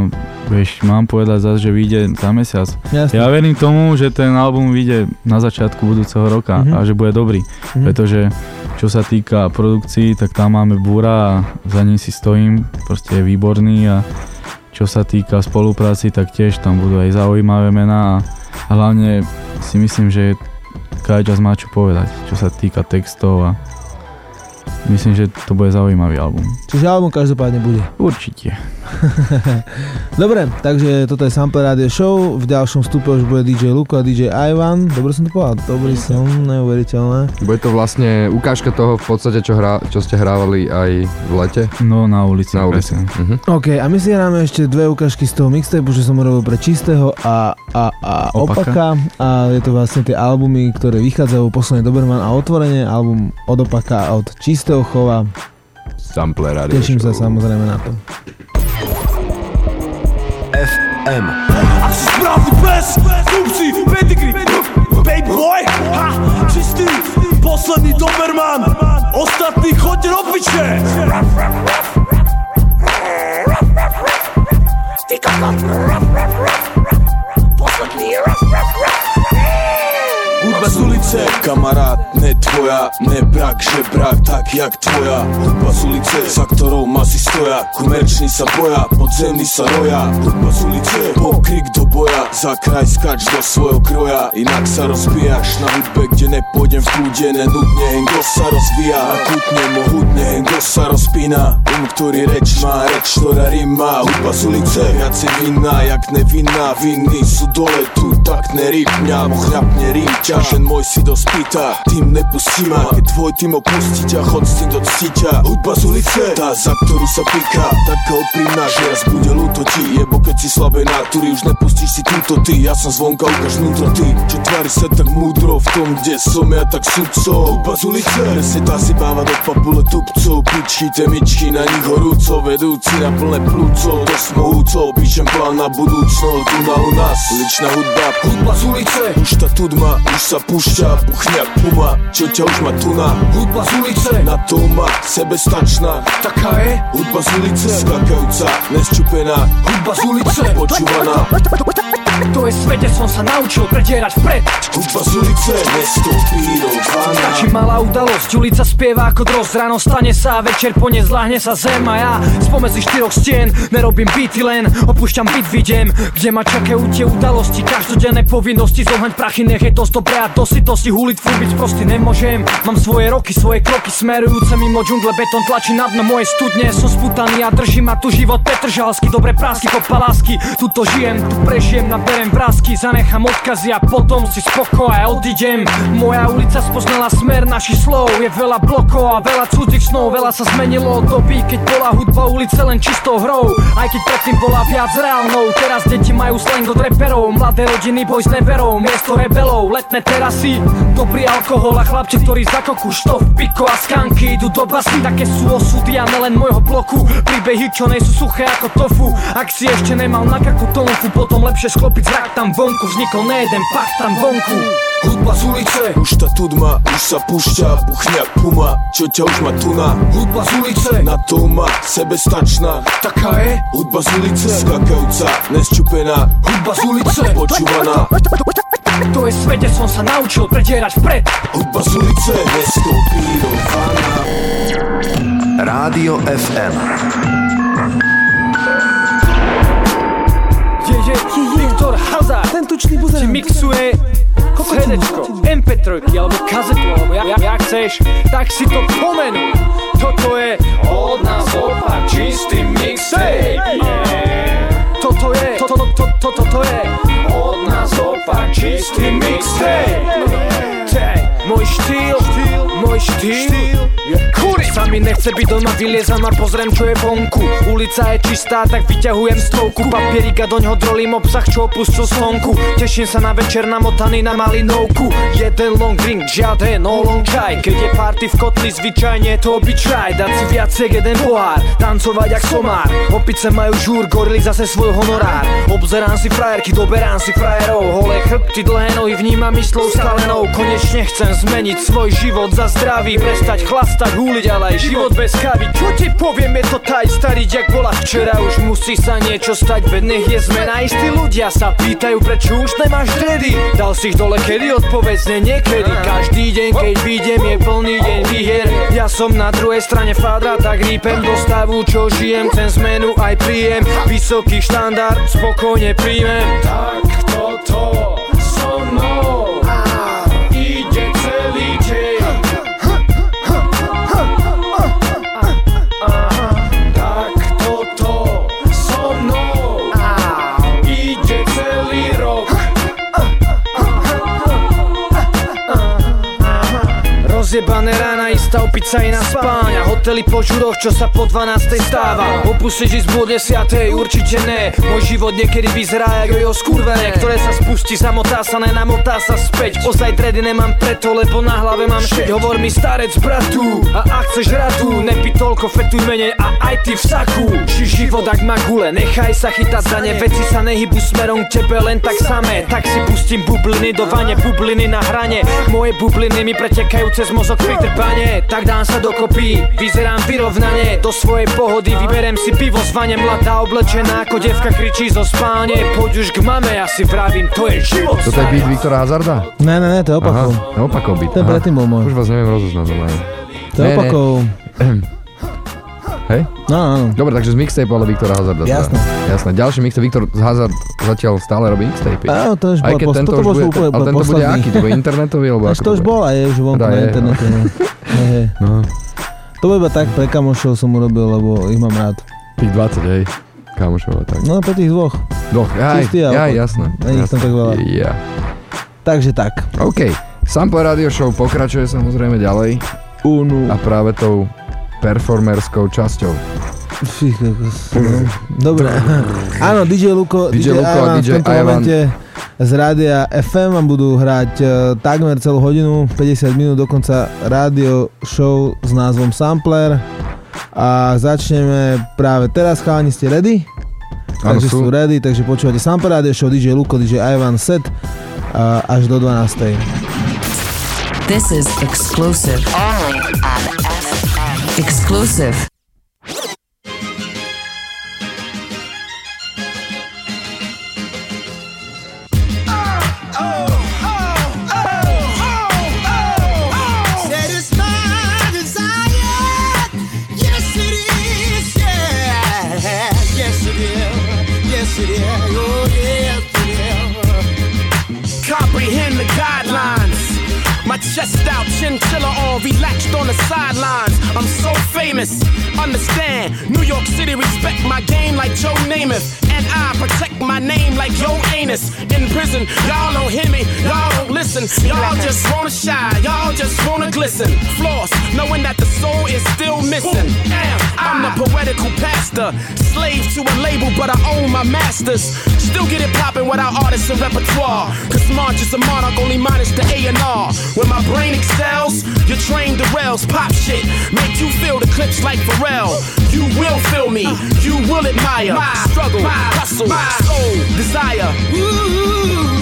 Vieš, mám povedať zase, že vyjde za mesiac. Jasne. Ja verím tomu, že ten album vyjde na začiatku budúceho roka mm-hmm. a že bude dobrý. Mm-hmm. Pretože čo sa týka produkcií, tak tam máme Búra a za ním si stojím, proste je výborný a čo sa týka spolupráci, tak tiež tam budú aj zaujímavé mená a hlavne si myslím, že Kajčas má čo povedať, čo sa týka textov a myslím, že to bude zaujímavý album. Čiže album každopádne bude. Určite. Dobre, takže toto je Sample Radio Show. V ďalšom vstupe už bude dý džej Luko a dý džej Ivan. Dobre som to povedal? Dobrý som, neuveriteľné. Bude to vlastne ukážka toho v podstate, čo, hrá, čo ste hrávali aj v lete? No, na ulici. Na ulici. Uh-huh. OK, a my si hráme ešte dve ukážky z toho mixtape, že som robil pre Čistého a, a, a Opaka. Opaka. A je to vlastne tie albumy, ktoré vychádzajú v poslednej dobe a otvorenie. Album od Opaka a od Čistého Chova. Sample Radio Teším Show. sa samozrejme na to. ef em. Ak si správny pes, kupci, pedigree, baby boy, ha, čistý, posledný Doberman, ostatní choďte do piče. Ty kokot, posledný, hudba z ulice, kamarád, ne tvoja, ne brak, že brak, tak jak tvoja. Hudba z ulice, za ktorou masy stoja, komerční sa boja, podzemní sa roja. Hudba z ulice, pokrik do boja, za kraj skač do svojho kroja. Inak sa rozbijaš na hudbe, kde nepôjdem v kľude, nenudne, hengo sa rozvíja. Akutne, mohutne, hengo sa rozpína. Um, ktorý reč má, reč, ktorá ríma. Hudba z ulice, viacej vinná, jak nevinná. Vinní sú dole, tu tak nerýb mňa, mochňapne rím ťa. Ten môj si dospýta, tým nepustí ma. Keď tvoj tým opustí ťa, chod s tým do ctíťa. Hudba z ulice, tá za ktorú sa píka, taká oprímna, že raz bude ľúto ti. Jebo keď si slabé natúry, už nepustíš si túto ty. Ja som zvonka, ukáž vnútro ty. Čo tvári sa tak múdro v tom, kde som ja tak sudcov. Hudba z ulice, presne tá si báva do papule tupcov. Pičky, temičky, na nich horúco, vedúci na plné plúco. Do smohúcov, píšem plán na budúcnosť. Tu na u nás, uličná hudba. Hudba z ulice, už tá tudma, už sa púšťa, puchňa puma, čo ťa už má tuna. Hudba z ulice, na to má sebestačná. Taká je hudba z ulice, skakajúca, nesčupená. Hudba z ulice, počúvaná. To je svete, som sa naučil predierať vpred. Hudba z ulice, nestopírovaná. Stačí malá udalosť, ulica spieva ako drosť. Ráno stane sa, večer po ne zľahne sa zem. A ja spomedzi štyroch stien nerobím beaty, len opúšťam byt, vidiem, kde ma čakajú tie udalosti. Každodenné povinnosti, zohľaď prachy, nech je dosť dobré a dosytosti. Huliť, fúbiť prostý nemôžem. Mám svoje roky, svoje kroky smerujúce mimo džungle, betón tlačí na dno moje studne. Som sputaný a drží ma tu život petržalský. Dobre prásky, kopa lásky, tuto žijem, tu prežijem, naberem vrásky, zanechám odkazy a potom si spokoj a odídem. Moja ulica spoznala smer našich slov, je veľa blokov a veľa cudzích snov. Veľa sa zmenilo od doby, keď bola hudba ulice len čistou hrou. Aj keď predtým bola viac reálnou, teraz deti majú slang od reperov. Mladé rodiny boj s neverou, miesto rebelov, letné terasy, dobrý alkohol a chlapče, ktorí za koku, štof, piko a skanky idú do basy. Také sú osudy a nelen môjho bloku, príbehy, čo nejsú suché ako tofu. Ak si ešte nemal na krku tonfu, potom lepšie sklopiť zrak tam vonku, vznikol nejeden pach tam vonku. Hudba z ulice, už tá tudma, už sa púšťa, puchňa puma, čo ťa už má tuna. Hudba z ulice, na to má sebestačná. Taká je hudba z ulice, skakajúca, nesčupená. Hudba z ulice, počúvaná. To je svete, som sa naučil predierať vpred. Hudba z ulice, nestopírovaná. Rádio ef em. Je, je, je, Viktor Hazard, ten tučný buzerán, ti mixuje CDčko, em pé tri alebo kazetu, alebo jak, jak chceš, tak si to pomenú. Toto je od nás opak čistý mixtape, yeah. Toto je, to, to, to, to, to, to je od nás opak čistý mixtape. Môj štýl, môj štýl je kuri. Sa mi nechce byť doma, vyliezam a pozriem, čo je vonku. Ulica je čistá, tak vyťahujem stovku. Papierik a doňho drolím obsah, čo opustil slnku. Teším sa na večer namotaný na malinovku. Jeden long drink, žiaden no long čaj. Keď je party v kotli, zvyčajne to obyčaj. Dať si viacej jeden pohár, tancovať jak somár. Opice majú žúr, gorily zase svoj honorár. Obzerám si frajerky, doberám si frajerov. Holé chrbty, dlhé nohy, vnímam myslou skalenou. Konečne chcem zmeniť svoj život, zas zdraví, prestať chlastať, húliť, ale aj život bez kávy. Čo ti poviem, je to taj starý jak bola včera, už musí sa niečo stať, veď nech je zmena. Istí ľudia sa pýtajú, prečo už nemáš dredy. Dal si ich dole kedy, odpovedz ne niekedy. Každý deň, keď vidiem, je plný deň výhier. Ja som na druhej strane fádra, tak rýpem do stavu, čo žijem. Chcem zmenu aj príjem, vysoký štandard, spokojne príjmem. Tak toto so mnou ide celý deň. Tak toto so mnou ide celý rok. Rozjebané rána, istá opica iná spáňa. Hotely po žuroch, čo sa po dvanástej stáva. Opustiť ísť po desiatej, určite ne. Môj život niekedy vyzerá jak jojo skurvené, ktoré sa spustí, zamotá sa, nenamotá sa späť. Ozaj dredy nemám preto, lebo na hlave mám šeť. Hovor mi starec bratu, a ak chceš radu, nepí toľko, fetuj menej a aj ty v saku. Ži život ak magule, nechaj sa chytať za ne. Veci sa nehybu smerom k tebe len tak samé. Tak si pustím bubliny do vane, bubliny na hrane. Moje bubliny mi pretekajú cez mozog pri trpanie. Tak dám sa dokopy, vyzerám vyrovnane. Do svojej pohody vyberem si pivo z vane. Mladá oblečená ako devka kričí zo spálne. Poď už k mame, ja si vravím, to je život. Toto je beat Viktora Hazarda? Ne, ne, ne, to je opakov. Aha, opakov beat. Ten predtým bol môj. Už vás neviem rozoznať doma. To je opakov. Hej? No, no. Dobre, takže z mixtape, ale Viktora Hazarda. Jasné. Teda. Jasné. Ďalší mixtape, Viktor Hazard zatiaľ stále robí mixtape. Áno, to už bol, keď pos- tento toto už bol bude, úplne ale tento bude aký? To bude internetový? Alebo to už bol a je už vonku na internete. No. To bude iba tak, pre kamošov som urobil, lebo ich mám rád. Tých dvadsať, hej. Kamošov a tak. No, pre tých dvoch. Dvoch, jaj, jaj, jasné. Nie ich tam tak veľa. Ja. Takže tak. OK. Sample Radio Show pokračuje samozrejme ďalej. Unu. A práve tou performerskou časťou. Fí, no. Dobre. Áno, dý džej Luko, dý džej Luko a dý džej v tomto momente z rádia ef em budú hrať uh, takmer celú hodinu, päťdesiat minút dokonca rádio show s názvom Sampler. A začneme práve teraz, chalani, ste ready? Takže sú. sú ready, takže počúvate Sampler Radio Show, dý džej Luko, dý džej Ivan set uh, až do dvanástej. This is exclusive. Only on F M. Exclusive. Comprehend the guidelines. My chest out, chinchilla on, relaxed on the sidelines. I'm so famous, understand. New York City respect my game like Joe Namath. And I protect my name like Joe Anus. In prison, y'all don't hear me, y'all don't listen. Y'all just wanna shy, y'all just wanna glisten. Floss, knowing that the soul is still missing. I'm the poetical pastor, slave to a label, but I own my masters. Still get it poppin' without artists and repertoire. Cause March is a monarch, only minus the A and R. When my brain excels, your train derails. Pop shit, make you feel the clips like Pharrell. You will feel me, you will admire my struggle, my hustle, my soul, desire. Ooh.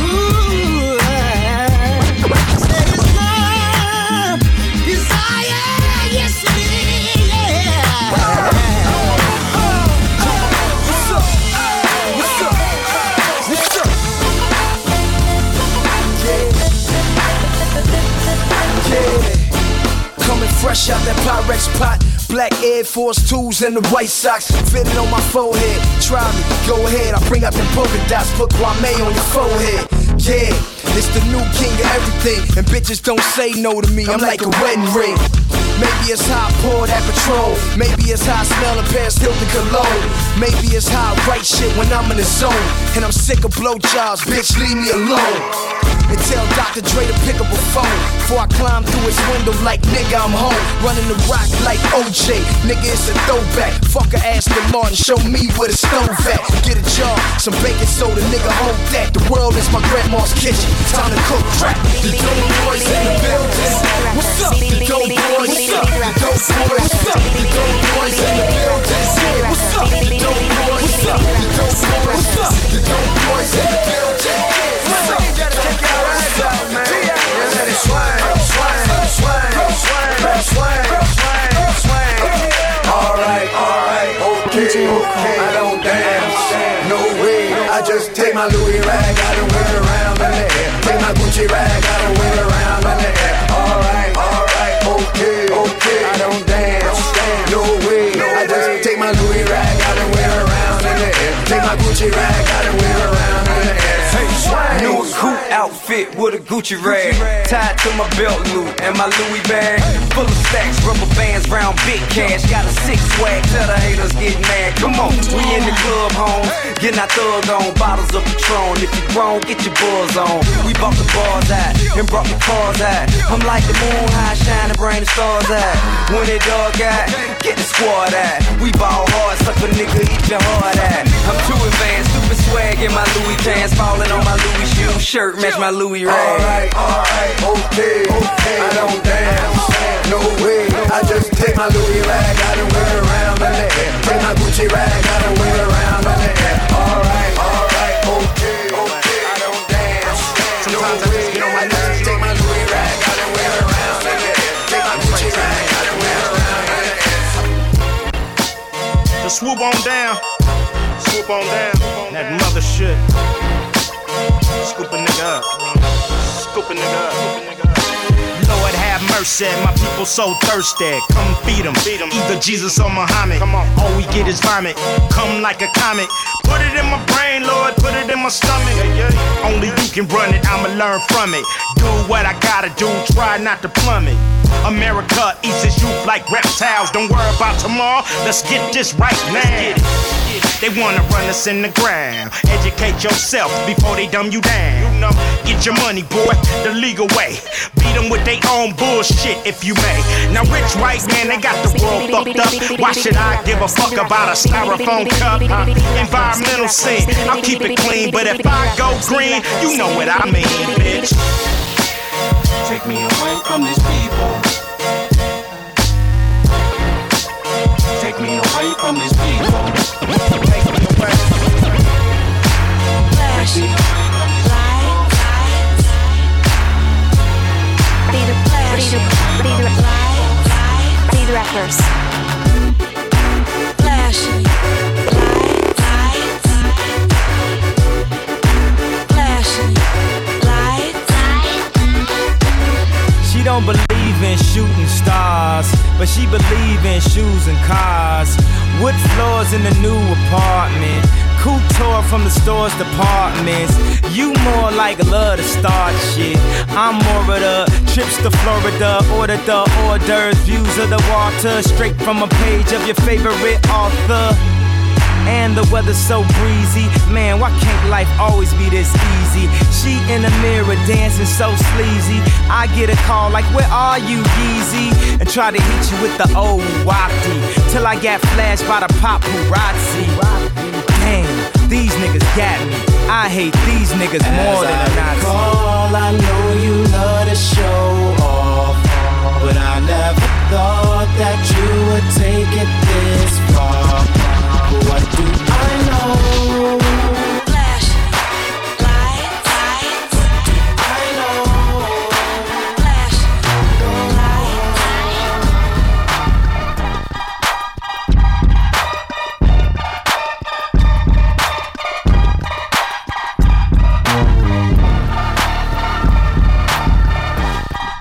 Fresh out that Pyrex pot, black Air Force twos and the White Sox fitted on my forehead. Try me, go ahead, I'll bring out them polka dots, put Kwame on your forehead. Yeah, it's the new king of everything, and bitches don't say no to me, I'm like a wedding ring. Maybe it's how I pour that Patrol, maybe it's how I smell a pair of Hilton cologne. Maybe it's how I write shit when I'm in the zone, and I'm sick of blowjobs, bitch, leave me alone. And tell Doctor Dre to pick up a phone before I climb through his window like nigga I'm home. Running the rock like O J, nigga it's a throwback. Fuck a Aston Martin, show me where the stove at. Get a jar, some baking soda, nigga hold that. The world is my grandma's kitchen, time to cook crack. The dope boys in the building. What's up? The dope boys. What's up? The dope boys. What's up? The dope boys in the building. What's up? The dope boys. What's up? The dope boys. What's up? The dope boys in the building. What's up? What's up, man? Let it swing, swing, swing, swing. my Louis rag, I done wear it around in the air. Take my Gucci rag, I done wear it around in the air. Alright, alright, okay, okay. I don't dance, no way. I just take my Louis rag, I done wear it around in the air. Take my Gucci rag, I done wear it around in the air. New coupe outfit with a Gucci rag, tied to my belt loop and my Louis bag, full of stacks, rubber bands, round big cash. Got a six swag, tell the haters get mad. Come on, we in the club, home, getting our thug on, bottles of Patron. If you grown, get your buzz on. We bought the bars out and brought the cars out. I'm like the moon high, shining, bring the stars out. When it dark out, get the squad out. We ball hard, suck a nigga, eat your heart out. I'm too advanced, stupid swag in my Louis pants, falling on my Louis shoe shirt, match my Louis rag. Alright, alright, okay, okay. I don't dance, no way. I just take my Louis rag, I done wear it around in the air. Take my Gucci rag, I done wear it around in the air. Alright, alright, okay, okay. I don't dance, no way. I just take my Louis rag, I done wear it around in the air. Take my Gucci rag, I done wear it around in the air. Just swoop on down, swoop on down, that mother shit. Scoop a nigga up, scoop a nigga up. Lord have mercy, my people so thirsty. Come feed them, feed them. Either Jesus or Muhammad. Come on. All we get is vomit, come like a comet. Put it in my brain, Lord, put it in my stomach. Yeah, yeah. Only you can run it, I'ma learn from it. Do what I gotta do, try not to plummet. America eats its youth like reptiles. Don't worry about tomorrow, let's get this right now. They wanna run us in the ground. Educate yourself before they dumb you down. You know, get your money, boy, the legal way. Beat them with their own bullshit, if you may. Now rich white man, they got the world fucked up. Why should I give a fuck about a styrofoam cup? Uh, environmental sin, I'll keep it clean. But if I go green, you know what I mean, bitch. Take me away from these people. Take me away from these people. Take me away. Flash, light, be the flash, be the light, be the rappers. Flash, light, flash, light. She don't believe in shooting stars, but she believe in shoes and cars. Wood floors in the new apartment, couture from the store's departments. You more like love to start shit, I'm more of the trips to Florida. Order the hors d'oeuvres, views of the water, straight from a page of your favorite author. And the weather's so breezy, man, why can't life always be this easy? She in the mirror dancing so sleazy, I get a call like, where are you, Yeezy? And try to hit you with the old wapty, till I got flashed by the paparazzi. Damn, these niggas got me, I hate these niggas more than a Nazi. Call, I know you love to show off, but I never thought that you would take it this far. What do I know? Flash, light, light. What do I know? Flash, light.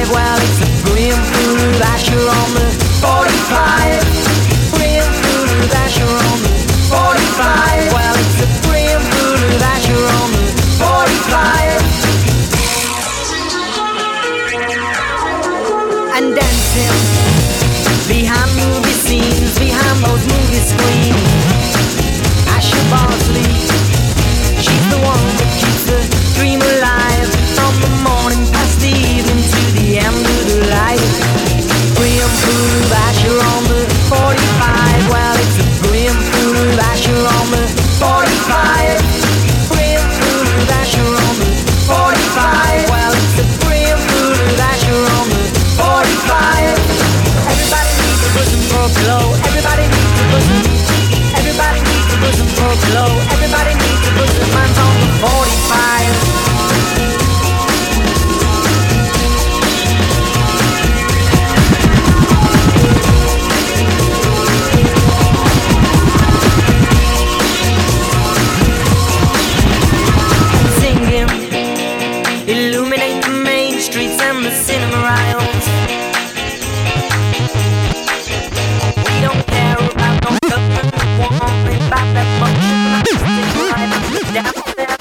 waiting behind movie scenes, behind those movie screens. Asher Bosley, she's the one that keeps the dream alive, from the morning past the evening to the end of the light. Brim food of Asher on the forty-five. Well, it's a brim food of Asher on the forty-five. Brim food of Asher on the forty-five. Well, it's a brim food of Asher on the forty-five. Everybody needs a bosom for a glow. Everybody needs a bosom. Everybody needs a bosom for a glow. Everybody needs a bosom. Mine's on the forty-five. Illuminate the main streets and the cinema aisles. We don't care about no government woman, about that much. Down there.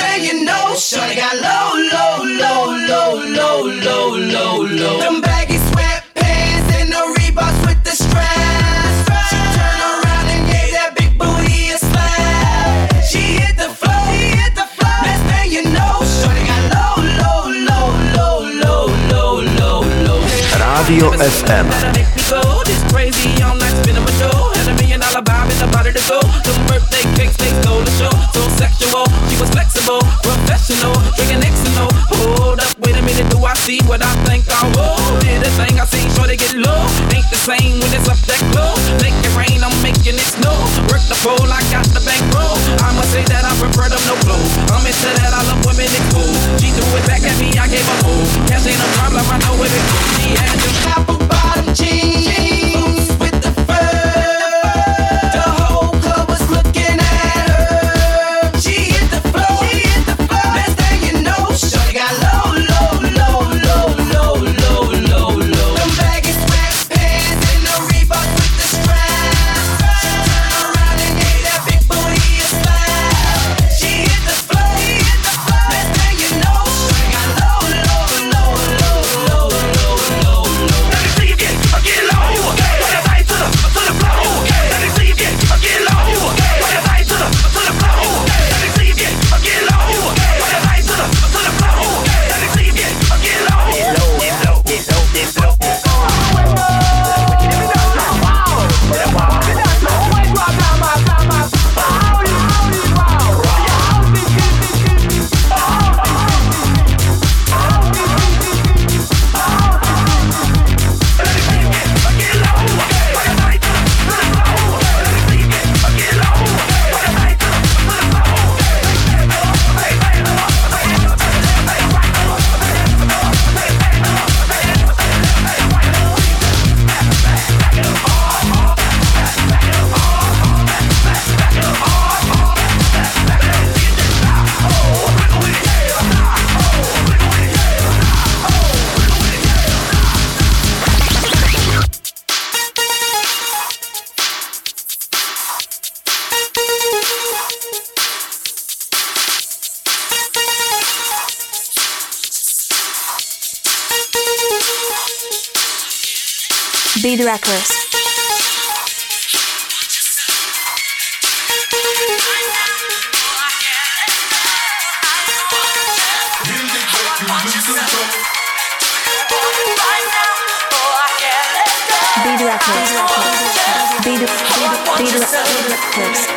Shorty got low, low, low, low, low, low, low, low. Them baggy Rádio ef em. This crazy, I'm like spinning my dough. Had a million dollar vibe in the body to go. Them birthday cakes, they stole the show. So sexual, she was flexible, professional, drinking X and O. Hold up, wait a minute, do I see what I think I will? Did a thing I seen, sure they get low. Ain't the same when it's up that close. Make it rain, I'm making it snow. Work the pole, I got the bankroll. I must say that I prefer them no clothes. I'm into that, I love women exposed. She threw it back at me, I gave her hope. Cash ain't a problem, I know it is. She had them apple bottom jeans with the fur. The whole club was looking at her. She hit the floor, she hit the floor. Next thing you know, shorty got low, low, low, low, low, low, low, low. Them baggy sweatpants and the Reebok with the straps. She turned around and gave that big booty a slap. She hit the floor, she hit the floor. Next thing you know, shorty got low, low, low, low, low, low, low, low. Let me see you get, get low. Put your body to the, to the floor. Let me see you get, get low. Put your body to the, to the floor. Let me see you get, get low. Put your body to the, to the floor. Let me see you get, get low. Get low, get low, get low, get low. Beat Records. Beat Records. Beat Beat Beat Records.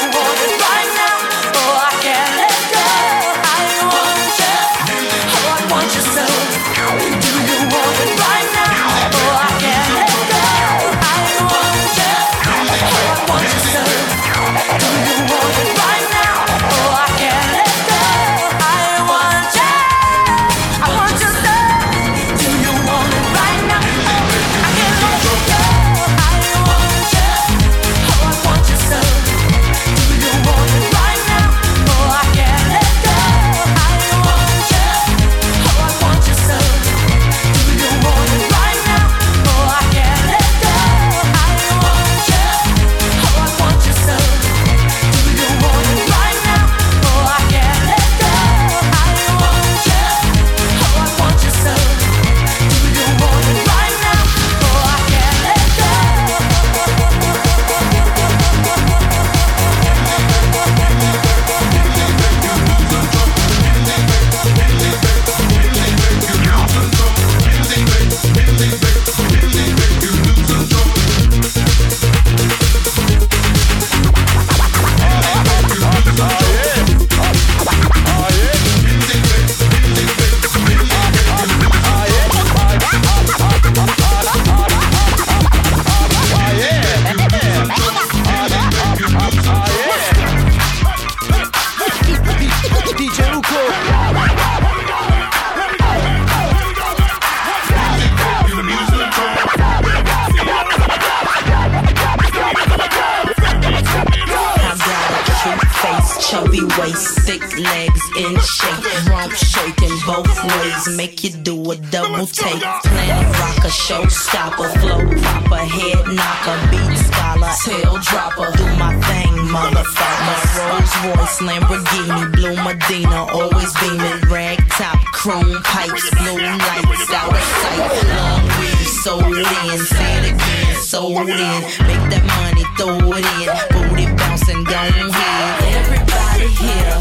Chubby waist, thick legs in shape, rump shaking both ways, make you do a double take. Planet rocker, showstopper, flow popper, head knocker, beat scholar, tail dropper. Do my thing, motherfucker. Rolls Royce, Lamborghini, Blue Medina, always beaming, rag top, chrome pipes, blue lights out of sight. Long weed, sold in, say it again, sold in. Make that money, throw it in, booty bouncing, don't hit. Everybody here,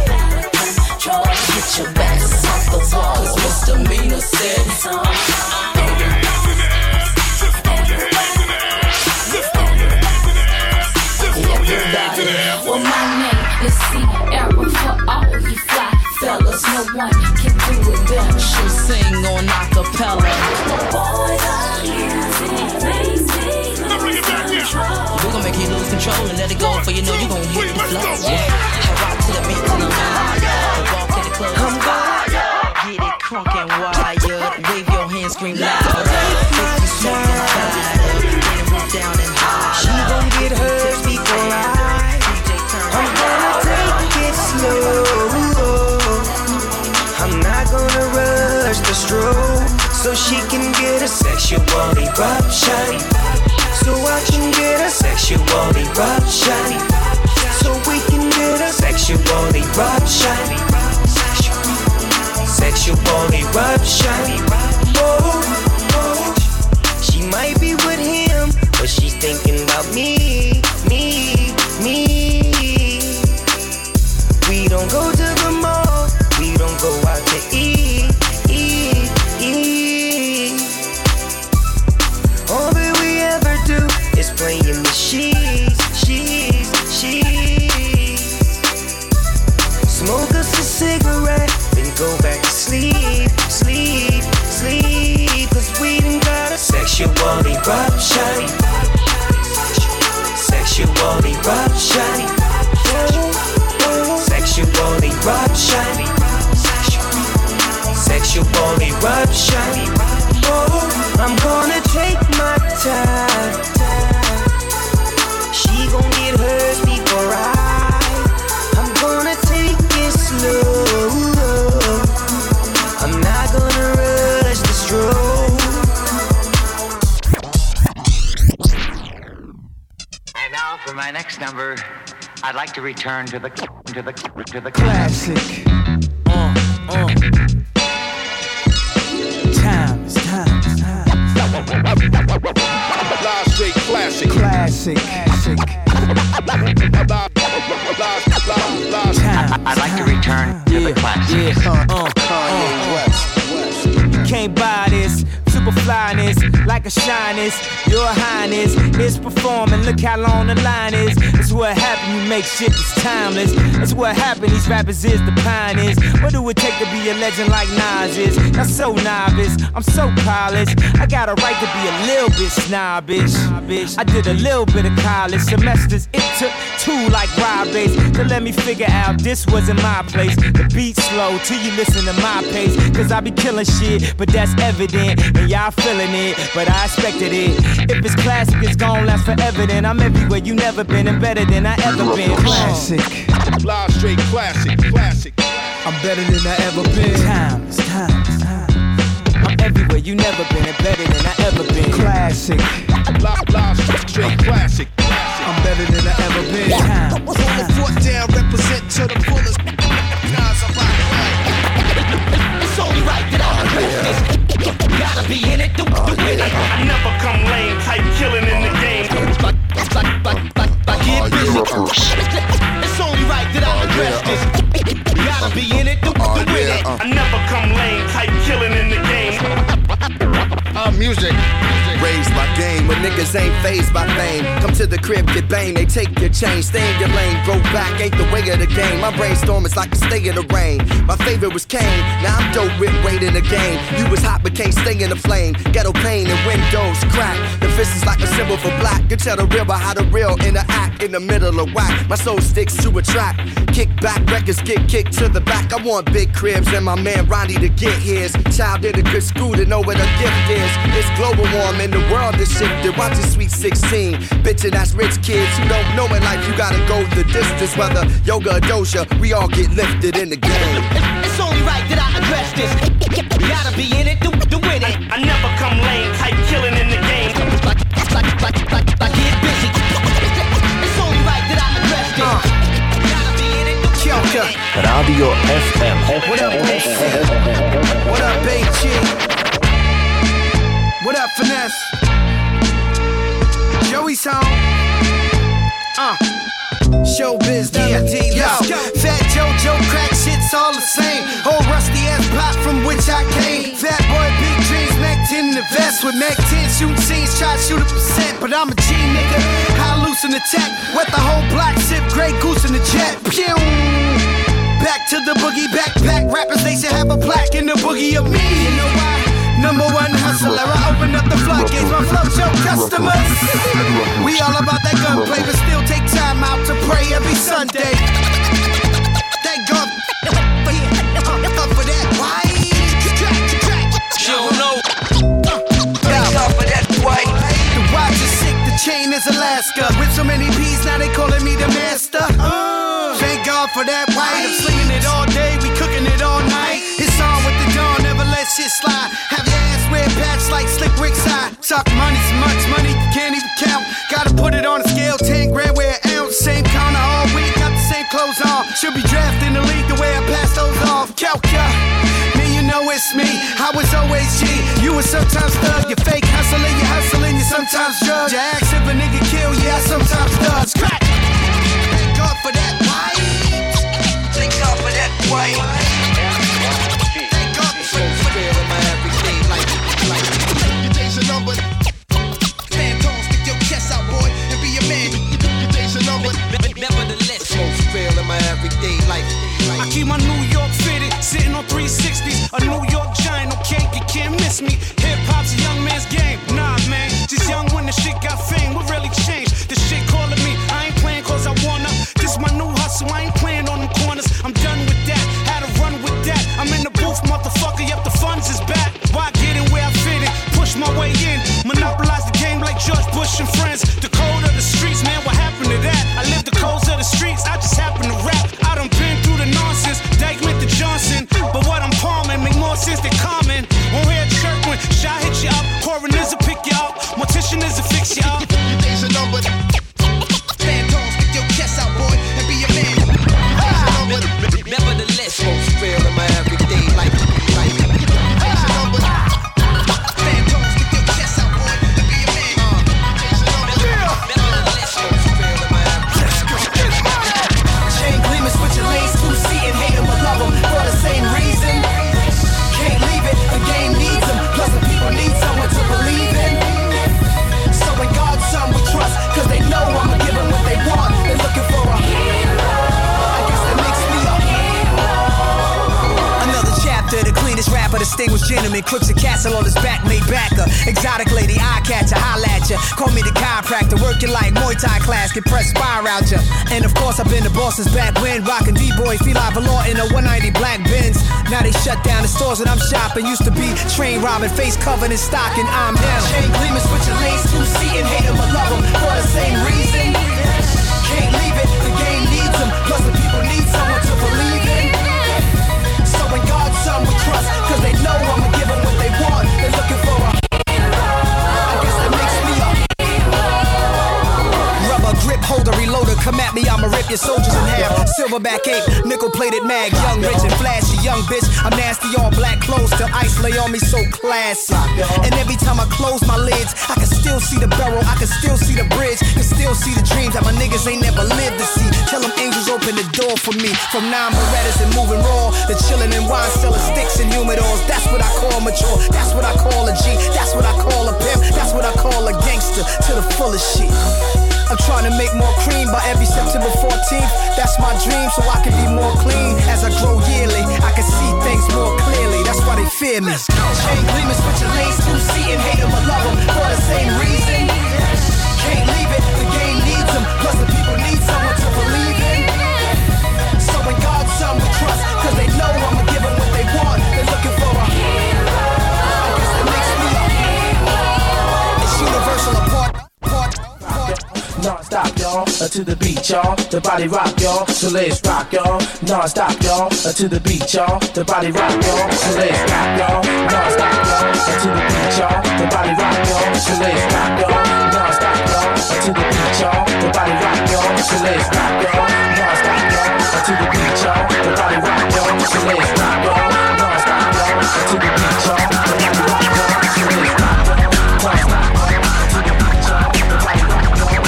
try to get your backs off the wall, 'cause misdemeanor said one can do it better. She'll sing on acapella. Boy, the music makes me lose control. We're gonna make you lose control and let it go, for you know you're gonna hit the floor. Yeah, I rock to the beat till I'm higher. Walk in the club, I'm fire. Get it crunk and wired. Wave your hands, scream loud. If you smoking tired, then move down and high. She gon' get hers before I. I'm gonna take it slow. I'm not gonna rush the stroke, so she can get a sexual eruption. So I can get a sexual eruption. So we can get a sexual eruption. Sexual eruption. Oh, oh. She might be with him, but she's thinking about me, me, me. We don't go to the mall, we don't go out to eat, eat, eat. All that we ever do is play in the sheets, sheets, sheets. Smoke us a cigarette, then go back to sleep, sleep, sleep. Cause we done got a sexual eruption. Sexual eruption. Sexual eruption. Sexual eruption. Oh, I'm gonna take my time. She gon' get hers before I. I'm gonna take it slow. I'm not gonna rush the stroke. And now for my next number, I'd like to return to the to the to the classic. Uh, uh. Times, times, times. Live straight classic. Classic. Classic. I'd like to return to the classic. Yeah, uh, uh, uh. Can't buy this. Super flyness, like a shyness. Your highness is performing. Look how long the line is. It's what happened. You make shit that's timeless. That's what happened. These rappers is the pioneers. What do it take to be a legend like Nas is? Not so novice. I'm so polished. I got a right to be a little bit snobbish. I did a little bit of college semesters. It took two like Rob Bass to let me figure out this wasn't my place. The beat's slow till you listen to my pace. Cause I be killing shit, but that's evident. And y'all feeling it, but I expected it. If it's classic, it's gon' last forever. Then I'm everywhere you never been and better than I ever been. Classic. Live straight classic, classic. I'm better than I ever been. Times, times, times. I'm everywhere you never been and better than I ever been. Classic. Live, live straight classic. I'm better than I ever been. Times, Hold the fort down, represent to the fullest. Nas, I'm right. It's only right that I address this. Gotta be in it, do, do with it. I never come lame, type killing in the game. Like, like, like, like, like, get busy. It's only right that I address this. Gotta be in it, do, do with it. I never come lame, type killing in the game. Uh, music. Raised by game, but niggas ain't phased by fame. Come to the crib, get bang, they take your chain. Stay in your lane, grow back, ain't the way of the game. My brainstorm is like a stay in the rain. My favorite was Kane, now I'm dope with weight in the game. You was hot but can't stay in the flame. Ghetto pain and windows crack. The fist is like a symbol for black. You tell the real by how the real interact in the middle of whack. My soul sticks to a track. Kick back, records get kicked to the back. I want big cribs and my man Ronnie to get his. Child in a good school to know where the gift is. It's global warming, the world is shifted. Watch it, Sweet sixteen. Bitchin', that's rich kids who don't know in life. You gotta go the distance, whether yoga or doja. We all get lifted in the game. It's only right that I address this. Gotta be in it, do, do with it. I never come lame, type killing in the game. Like, like, like, like, like, get busy. It's only right that I address this. Uh. Gotta be in it, do, do with it. Radio F M. What up, B C? What up, B G? What up, Finesse? Joey's home. Uh. Showbiz, yeah, D, yo. Fat JoJo, crack shit's all the same. Old rusty ass pot from which I came. Fat boy, big dreams, Mac ten in the vest with Mac ten shooting scenes, try to shoot a percent. But I'm a G nigga, high loose in the tech. Wet the whole block, sip Grey Goose in the jet. Pew! back to the boogie, back, back. Rappers, they should have a plaque in the boogie of me. You know why? Number one hustler, I open up the floodgates, my flow show customers. We all about that gunplay, but still take time out to pray every Sunday. Thank God for that white. She don't know. Thank God for that white. The watch is sick, the chain is Alaska. With so many P's, now they calling me the master. Thank God for that white. I'm slinging it all day, we cooking it all night. It's on with the dawn, never let shit slide. Have your ass wear patch like Slick Rick side. Talk money so much, money you can't even count. Gotta put it on a scale, ten grand wear an ounce. Same counter all week, got the same clothes on. Should be drafted in the league the way I pass those off. Calca, man, you know it's me. I was always G. You was sometimes thug. You fake hustling, you hustling, you sometimes judge. You ask if a nigga kill, yeah, I sometimes does. Crack. Thank God for that white. Thank God for that white. Thank God for my everyday life. You take your number. Stand tall, stick your chest out, boy, and be a man. You take your number. Nevertheless, most fail in my everyday life. I keep my New York fitted, sitting on three sixties. A New York giant, okay, you can't miss me. Hip hop's a young man's game. Nah, man, just young when the shit got fame. What really changed? The shit calling me. I ain't playing cause I wanna. This my new hustle, I ain't playing on them corners. I'm done with that, had to run with that. I'm in the booth, motherfucker, yep, the funds is back. Why get in where I fit in? Push my way in. Monopolize the game like George Bush and friends. The code of the streets, man, what happened to that? I live the codes of the streets, I just happen to rap. I done been through the nonsense, Dykeman to Johnson. But what I'm palming make more sense than common. Won't hear a chirp when shot hit you up. Coroners will pick you up, mortician is to fix you up. There's a number. Stand tall, stick your chest out, boy, and be a man. Nevertheless, most fail in my everyday life. There's a number. Stand tall, stick your chest out, boy, and be a man. There's a number. Nevertheless, most fail in my everyday life. Chain gleaming, switch your lanes, two seat and hate 'em or love 'em for the same reason. Can't leave it, the game needs 'em. Plus the people need someone to believe in. So in God's son we trust, cause they know I'ma give 'em what they want. They're looking for a hero. I guess that makes me a hero. Another chapter, the cleanest rapper, distinguished gentleman. Crooks a castle on his back, made backer. Exotic lady, eye catcher, holla at ya. Call me the chiropractor, working like Muay Thai class, get pressed fire out ya. And of course I've been the bosses back when, rockin' D-boy, feel like Valor in a one ninety black Benz. Now they shut down the stores that I'm shopping. Used to be train robbing, face covered in stock, and I'm down. Chain gleaming, switch your lanes, two seat and hate 'em or love 'em for the same reason. Can't leave it, the game needs 'em. Plus the people need someone to believe in. So in God's son we trust, cause they know I'ma give 'em what they want. They're looking for a hero. I guess that makes me a hero. Rubber grip holder, reloader, come at me, I'ma rip your soldiers in half. Silverback ape, nickel plated mag, young, rich and flashy, young bitch. I'm nasty, all black clothes till ice lay on me so classy. And every time I close my lids, I can still see the barrel, I can still see the bridge, can still see the dreams that my niggas ain't never lived to see. Tell them angels open the door for me. From nine Berettas and moving raw, the chillin' and wine selling sticks and humidors. That's what I call mature, that's what I call a G, that's what I call a pimp, that's what I call a gangster to the fullest shit. I'm trying to make more cream by every September fourteenth. That's my dream, so I can be more clean. As I grow yearly, I can see things more clearly. That's why they fear me. Chain gleaming, switch your lanes, two seat and hate 'em or love 'em for the same reason. Can't leave it, the game needs 'em. Plus the people need someone to believe in. So in God's son we trust, cause they know I'ma give 'em what they want. They're looking for a hero. I guess that makes me a hero. It's universal apart. Non-stop, y'all, uh, to the beat, y'all. The body rock, y'all. So let's rock, y'all. Non-stop, y'all, uh, to the beat, y'all. The body rock, y'all. So let's rock, y'all. Non-stop, y'all, uh, to the beat, y'all. The body rock, y'all. So let's rock, y'all. Non-stop, y'all, uh, to the beat, y'all. The body rock, y'all. So let's rock, y'all. Non-stop, y'all, uh, to the beat, y'all. The body rock, y'all. So let's rock, y'all. Non-stop, y'all, uh, to the beat, y'all. The body rock, y'all. So let's rock, y'all. Non-stop, y'all, uh, to the beat, y'all. The body rock, y'all.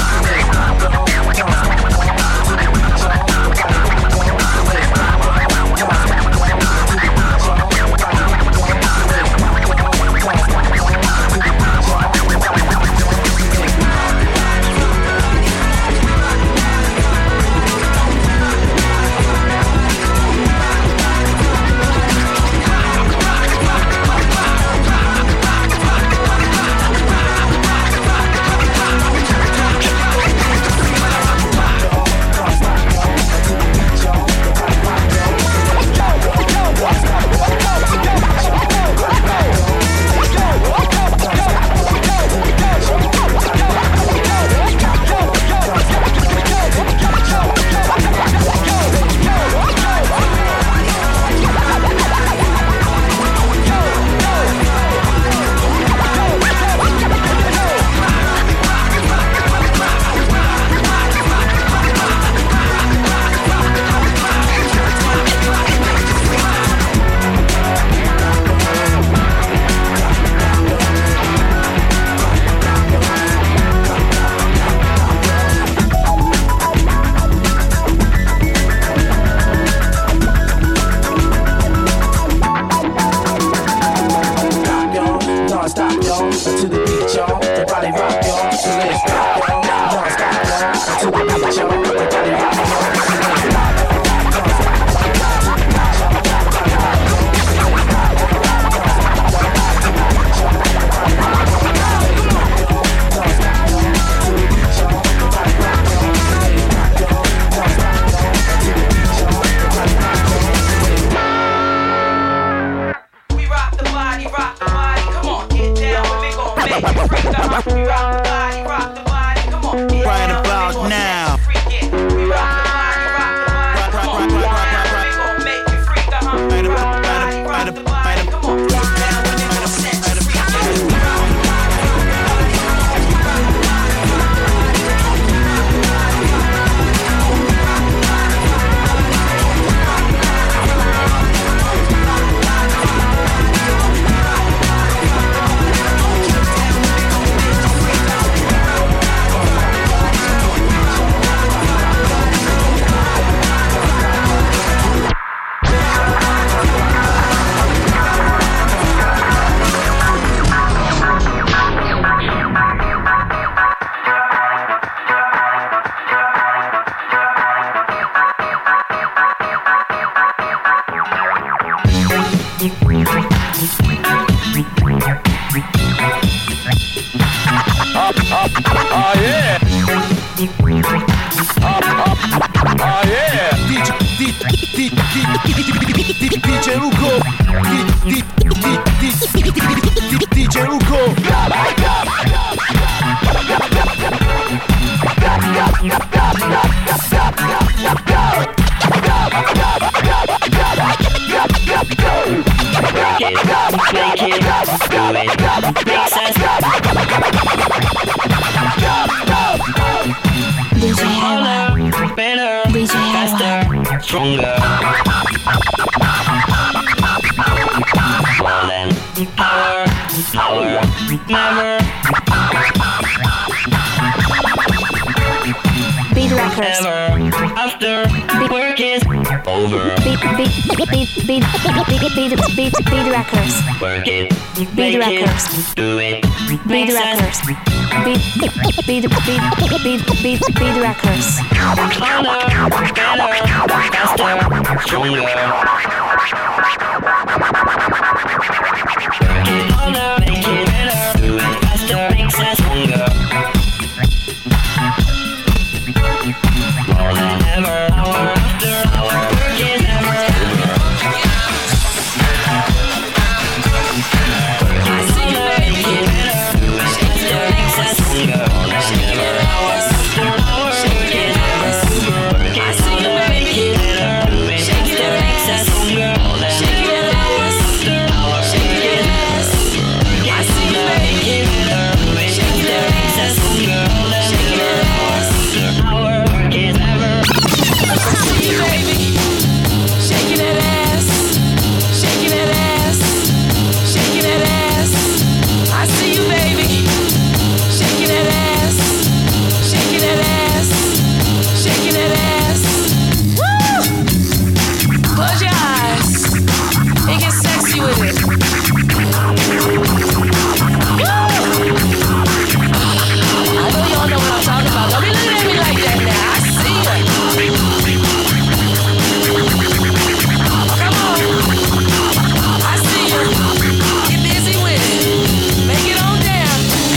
Right about now. Oh yeah. Oh yeah. D J D J D J Luko. D J Luko. Make it, do it, makes sense. D J Harder, better, D J faster, stronger. More than power, power, never. Beat Records. Ever after work is over. Beat, beat, beat, beat, beat, beat, beat, beat Records. Work it, Beat make Records. it, do it, Beat makes Records. sense. Beat, beat, beat, beat, beat, beat, beat Records. Harder, better, faster, stronger. Work it harder, make it better, do it faster, makes sense, stronger. More than ever, hour after hour, work is never over. I see you, baby. Make it better, do it faster, makes sense, stronger. More than ever, hour after hour, work is never over. I see you, baby. Make it better, do it faster, makes sense, stronger. More than ever, hour after hour, work is never over. I see you, baby. Make it better, do it faster, makes sense, stronger. More than ever, hour after hour, work is never. I see you, baby, shaking that ass, shaking that ass, shaking that ass. I see you, baby, shaking that ass, shaking that ass, shaking that ass. Woo! Close your eyes and get sexy with it. Woo! I know y'all know what I'm talking about. Don't be looking at me like that now. I see you. Come on. I see you. Get busy with it. Make it on down.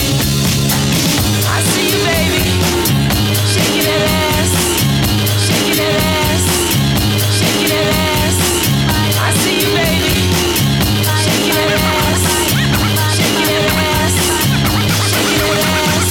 I see you, baby. Shaking that ass. Shaking that ass. Shaking that ass. I see you, baby. Shaking that ass. Shaking that ass. Shaking that ass.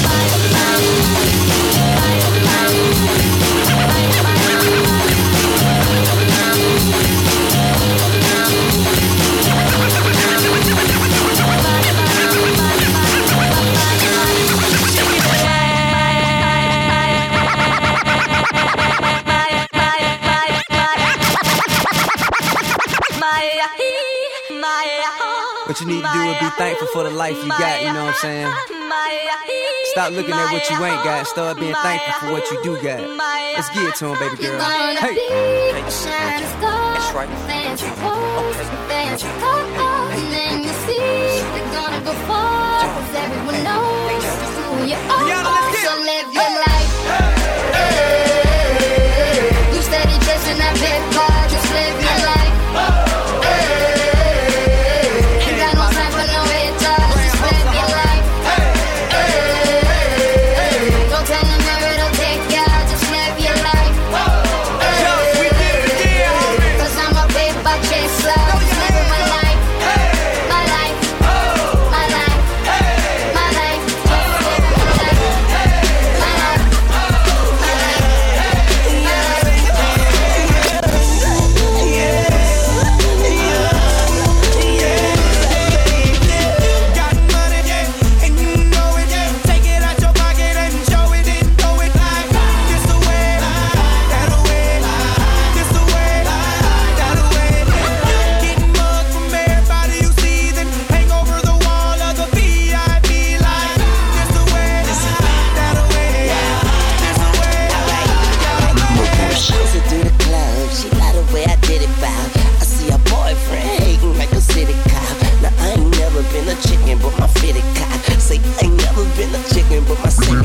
What you need to do is be thankful for the life you got, you know what I'm saying? Stop looking at what you ain't got, start being thankful for what you do got. Let's get it to him, baby girl. Hey, hey. That's right. Fans pose, fans go, and then you see they're gonna go far, 'cause everyone knows who you are. So live your life. Hey, you steady chasing that big car, just live your life. Ain't got no time for no haters, just live your life. Don't tell them where it'll take ya, just live your life. Cause I'm a paper chaser, just living my life.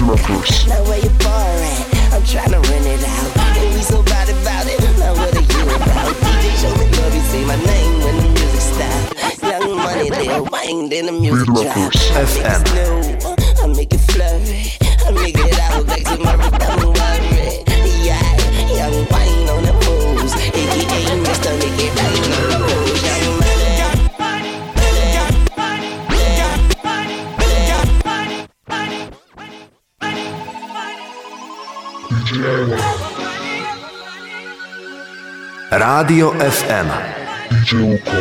Now where you bar at? I'm tryna rent it out. And we so bad about it. Now what are you about? D J show me love, you say my name when the music stop. Young money, Lil Wayne, then the music drop. F M. I make it flurry. I make it out back to my don't worry. Yeah, young Wayne on the moves. A K A Mister Make It Rain on the moves. Young Rádio F M. D J Luko.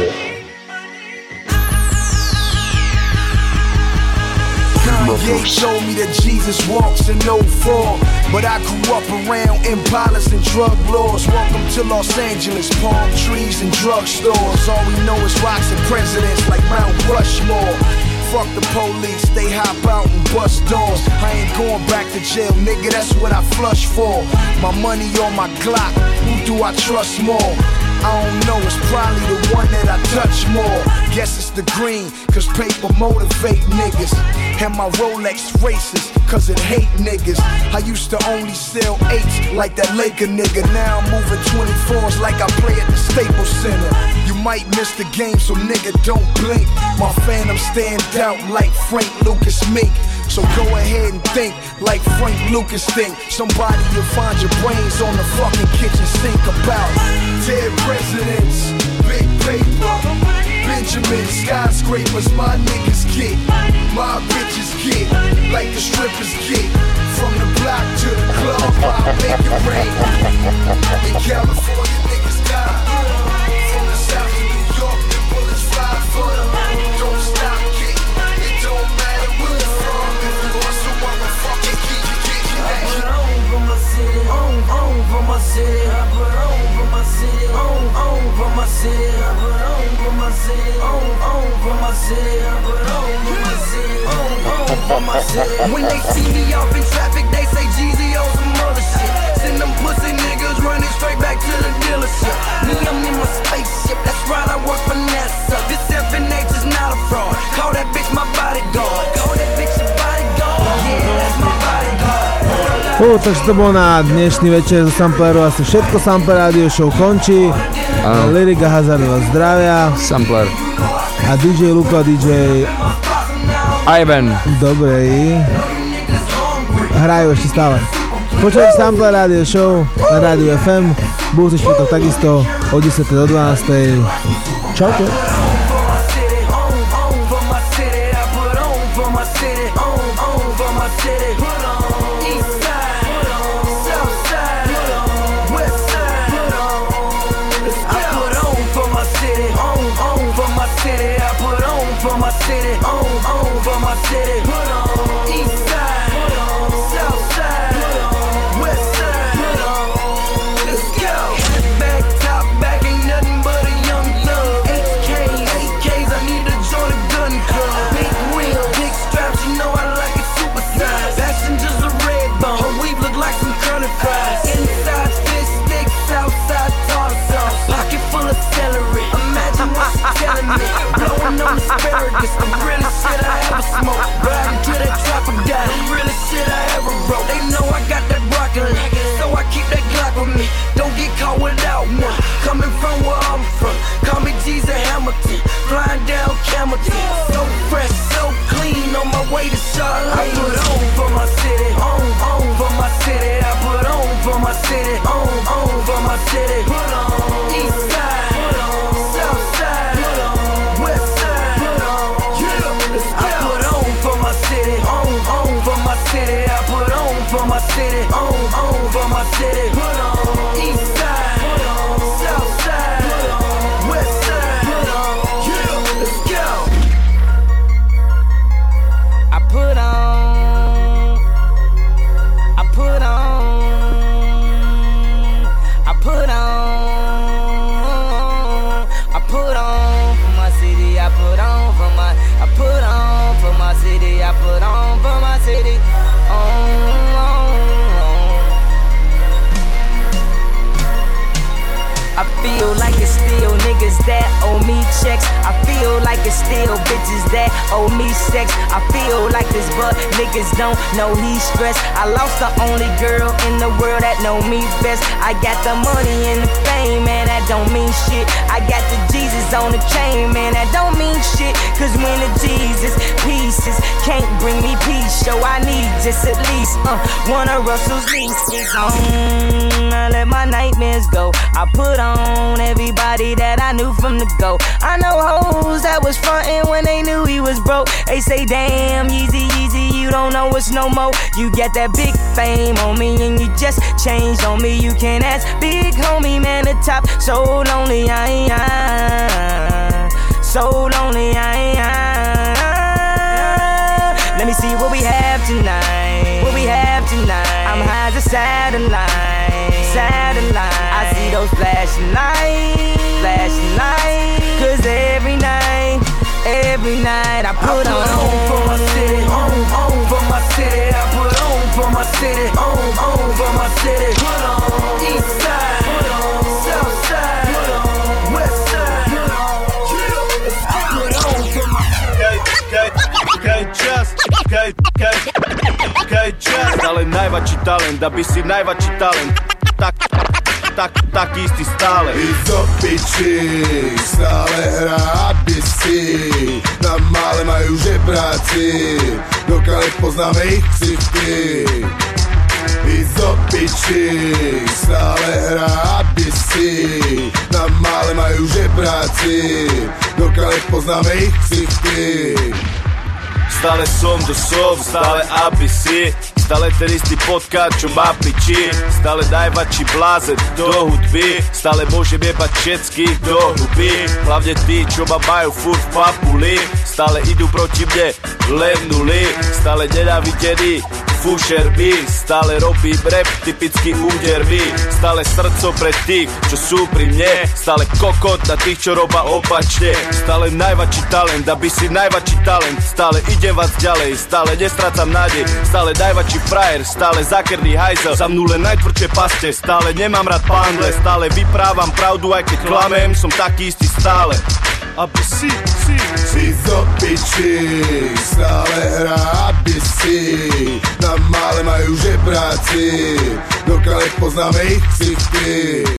Kanye told me that Jesus walks in no four, but I grew up around impalas and drug lords. Welcome to Los Angeles, palm trees and drugstores. All we know is rocks and presidents like Mount Rushmore. Fuck the police, they hop out and bust doors. I ain't going back to jail, nigga, that's what I flush for. My money on my Glock, who do I trust more? I don't know, it's probably the one that I touch more. Guess it's the green, cause paper motivate niggas. And my Rolex races, cause it hate niggas. I used to only sell eights like that Laker nigga. Now I'm moving twenty-fours like I play at the Staples Center. You might miss the game, so nigga don't blink. My phantom stand out like Frank Lucas Mink. So go ahead and think like Frank Lucas think. Somebody will find your brains on the fucking kitchen sink about dead presidents, big paper, Benjamin skyscrapers, my niggas get, my bitches get, like the strippers get. From the block to the club, I make it rain. In California, niggas die. From the south to New York, the bullets fly for them. Don't stop kicking, it don't matter where you're from. If you want some motherfucking kid, you get your ass. I put on for my city, on, on for my city. I put on for my city, on, on for my city. I put on for my city, on, on for my city. I put on for my city, on, on for my city. When they see me off in traffic, they say Jeezy on some other shit. Send them pussy niggas running straight back to the dealership. Me, I'm in my spaceship, that's right, I work for NASA. This F N H is not a fraud. Call that bitch my bodyguard. Call that bitch your bodyguard. Yeah, that's my bodyguard. Fú, takže to bolo na dnešný večer zo Sampleru asi všetko. Sampler Radio Show končí. Lyrika Hazard vás zdravia. Sampler. A dý džej Luko a dý džej Ivan. Dobre. Hrajú ešte stále. Počujete Sampler Radio Show na Rádiu ef em. Budúci štvrtok takisto od desiatej do dvanástej. Čaute. For my city, on, on for my city. Put on east side, put on south side, put on west side, put on. Let's go. Back top, back ain't nothing but a young thug. H Ks, eight Ks, I need to join a gun club. Big wheels, big straps, you know I like it super size. Passengers a red bone, her weave look like some curly fries. Inside fish sticks, outside tartar sauce. Pocket full of celery. Imagine what she's telling me. Blowing on the asparagus, the realest shit I ever smoked. Riding to that trapper guy, the realest shit I ever wrote. They know I got that broccoli, so I keep that Glock with me. Don't get caught without one. Coming from where I'm from, call me Jesus Hamilton. Flying down Camelton, so fresh, so clean, on my way to Charlotte. I put on for my city, on, on for my city. I put on for my city, on, on for my city. Put on east side, put on south side, put on west side, put on. Yeah, I put on for my city, on, on for my city. I put on for my city, on, on for my city. Put on east side, put on south side, put on west side, put on. Yeah, let's go. I put on, I put on, I put on, I put on for my city. I put on for my, I put on for my city. I put on for my city. On, on, on. I feel like it's still niggas that owe me checks. I feel feel like it's still bitches that owe me sex. I feel like this, but niggas don't know he's stressed. I lost the only girl in the world that know me best. I got the money and the fame, man, that don't mean shit. I got the Jesus on the chain, man, that don't mean shit. Cause when the Jesus pieces can't bring me peace, so I need just at least uh, one of Russell's nieces on. I let my nightmares go. I put on everybody that I knew from the go. I know hoes that was frontin' when they knew he was broke. They say, damn, Yeezy, Yeezy, you don't know us no more. You get that big fame on me and you just changed on me. You can ask big homie, man, the top. So lonely, I ain't, I, so lonely, I ain't, I. Let me see what we have tonight. What we have tonight. I'm high as a satellite. Satellite. I see those flashing lights. Flashing lights. Cause every night, every night I put, I put on, on for my city. On, on for my city. I put on for my city. On, on for my city. Put on. East side. Put on. South side. Put on. West side. Put on. I put on for my Kaj čas, kaj, kaj, kaj čas. Stále najväčší talent, da by si najväčší talent. Tak, tak, tak istý stále. I do piči, stále hrá, aby si. Na mále majú žebráci, dokiaľ poznáme ich ksichty. I do piči, stále hrá, aby si. Na mále majú žebráci, dokiaľ poznáme ich ksichty. Stále som do som, stále aby si. Stále ten istý podcast, čo má piči. Stále najväčší blázen do hudby. Stále môžem jebať všetkých do huby. Hlavne tí, čo ma majú furt v papuli. Stále idú proti mne, len nuly. Stále nenávidený Fusher by. Stále robím rap, typický úder mi. Stále srdco pre tých, čo sú pri mne. Stále kokot na tých, čo robia opačne. Stále najväčší talent, aby si najväčší talent. Stále idem vás ďalej, stále nestrácam nádej. Stále najväčší frajer, stále zakerný hajzel. Za mnou len najtvrdšie paste, stále nemám rád pandle. Stále vyprávam pravdu, aj keď klamem. Som taký istý stále. Aby si, si, si do piči, stále hrá, aby si. Na mále majú žebráci, dokiaľ poznáme ich ksichty.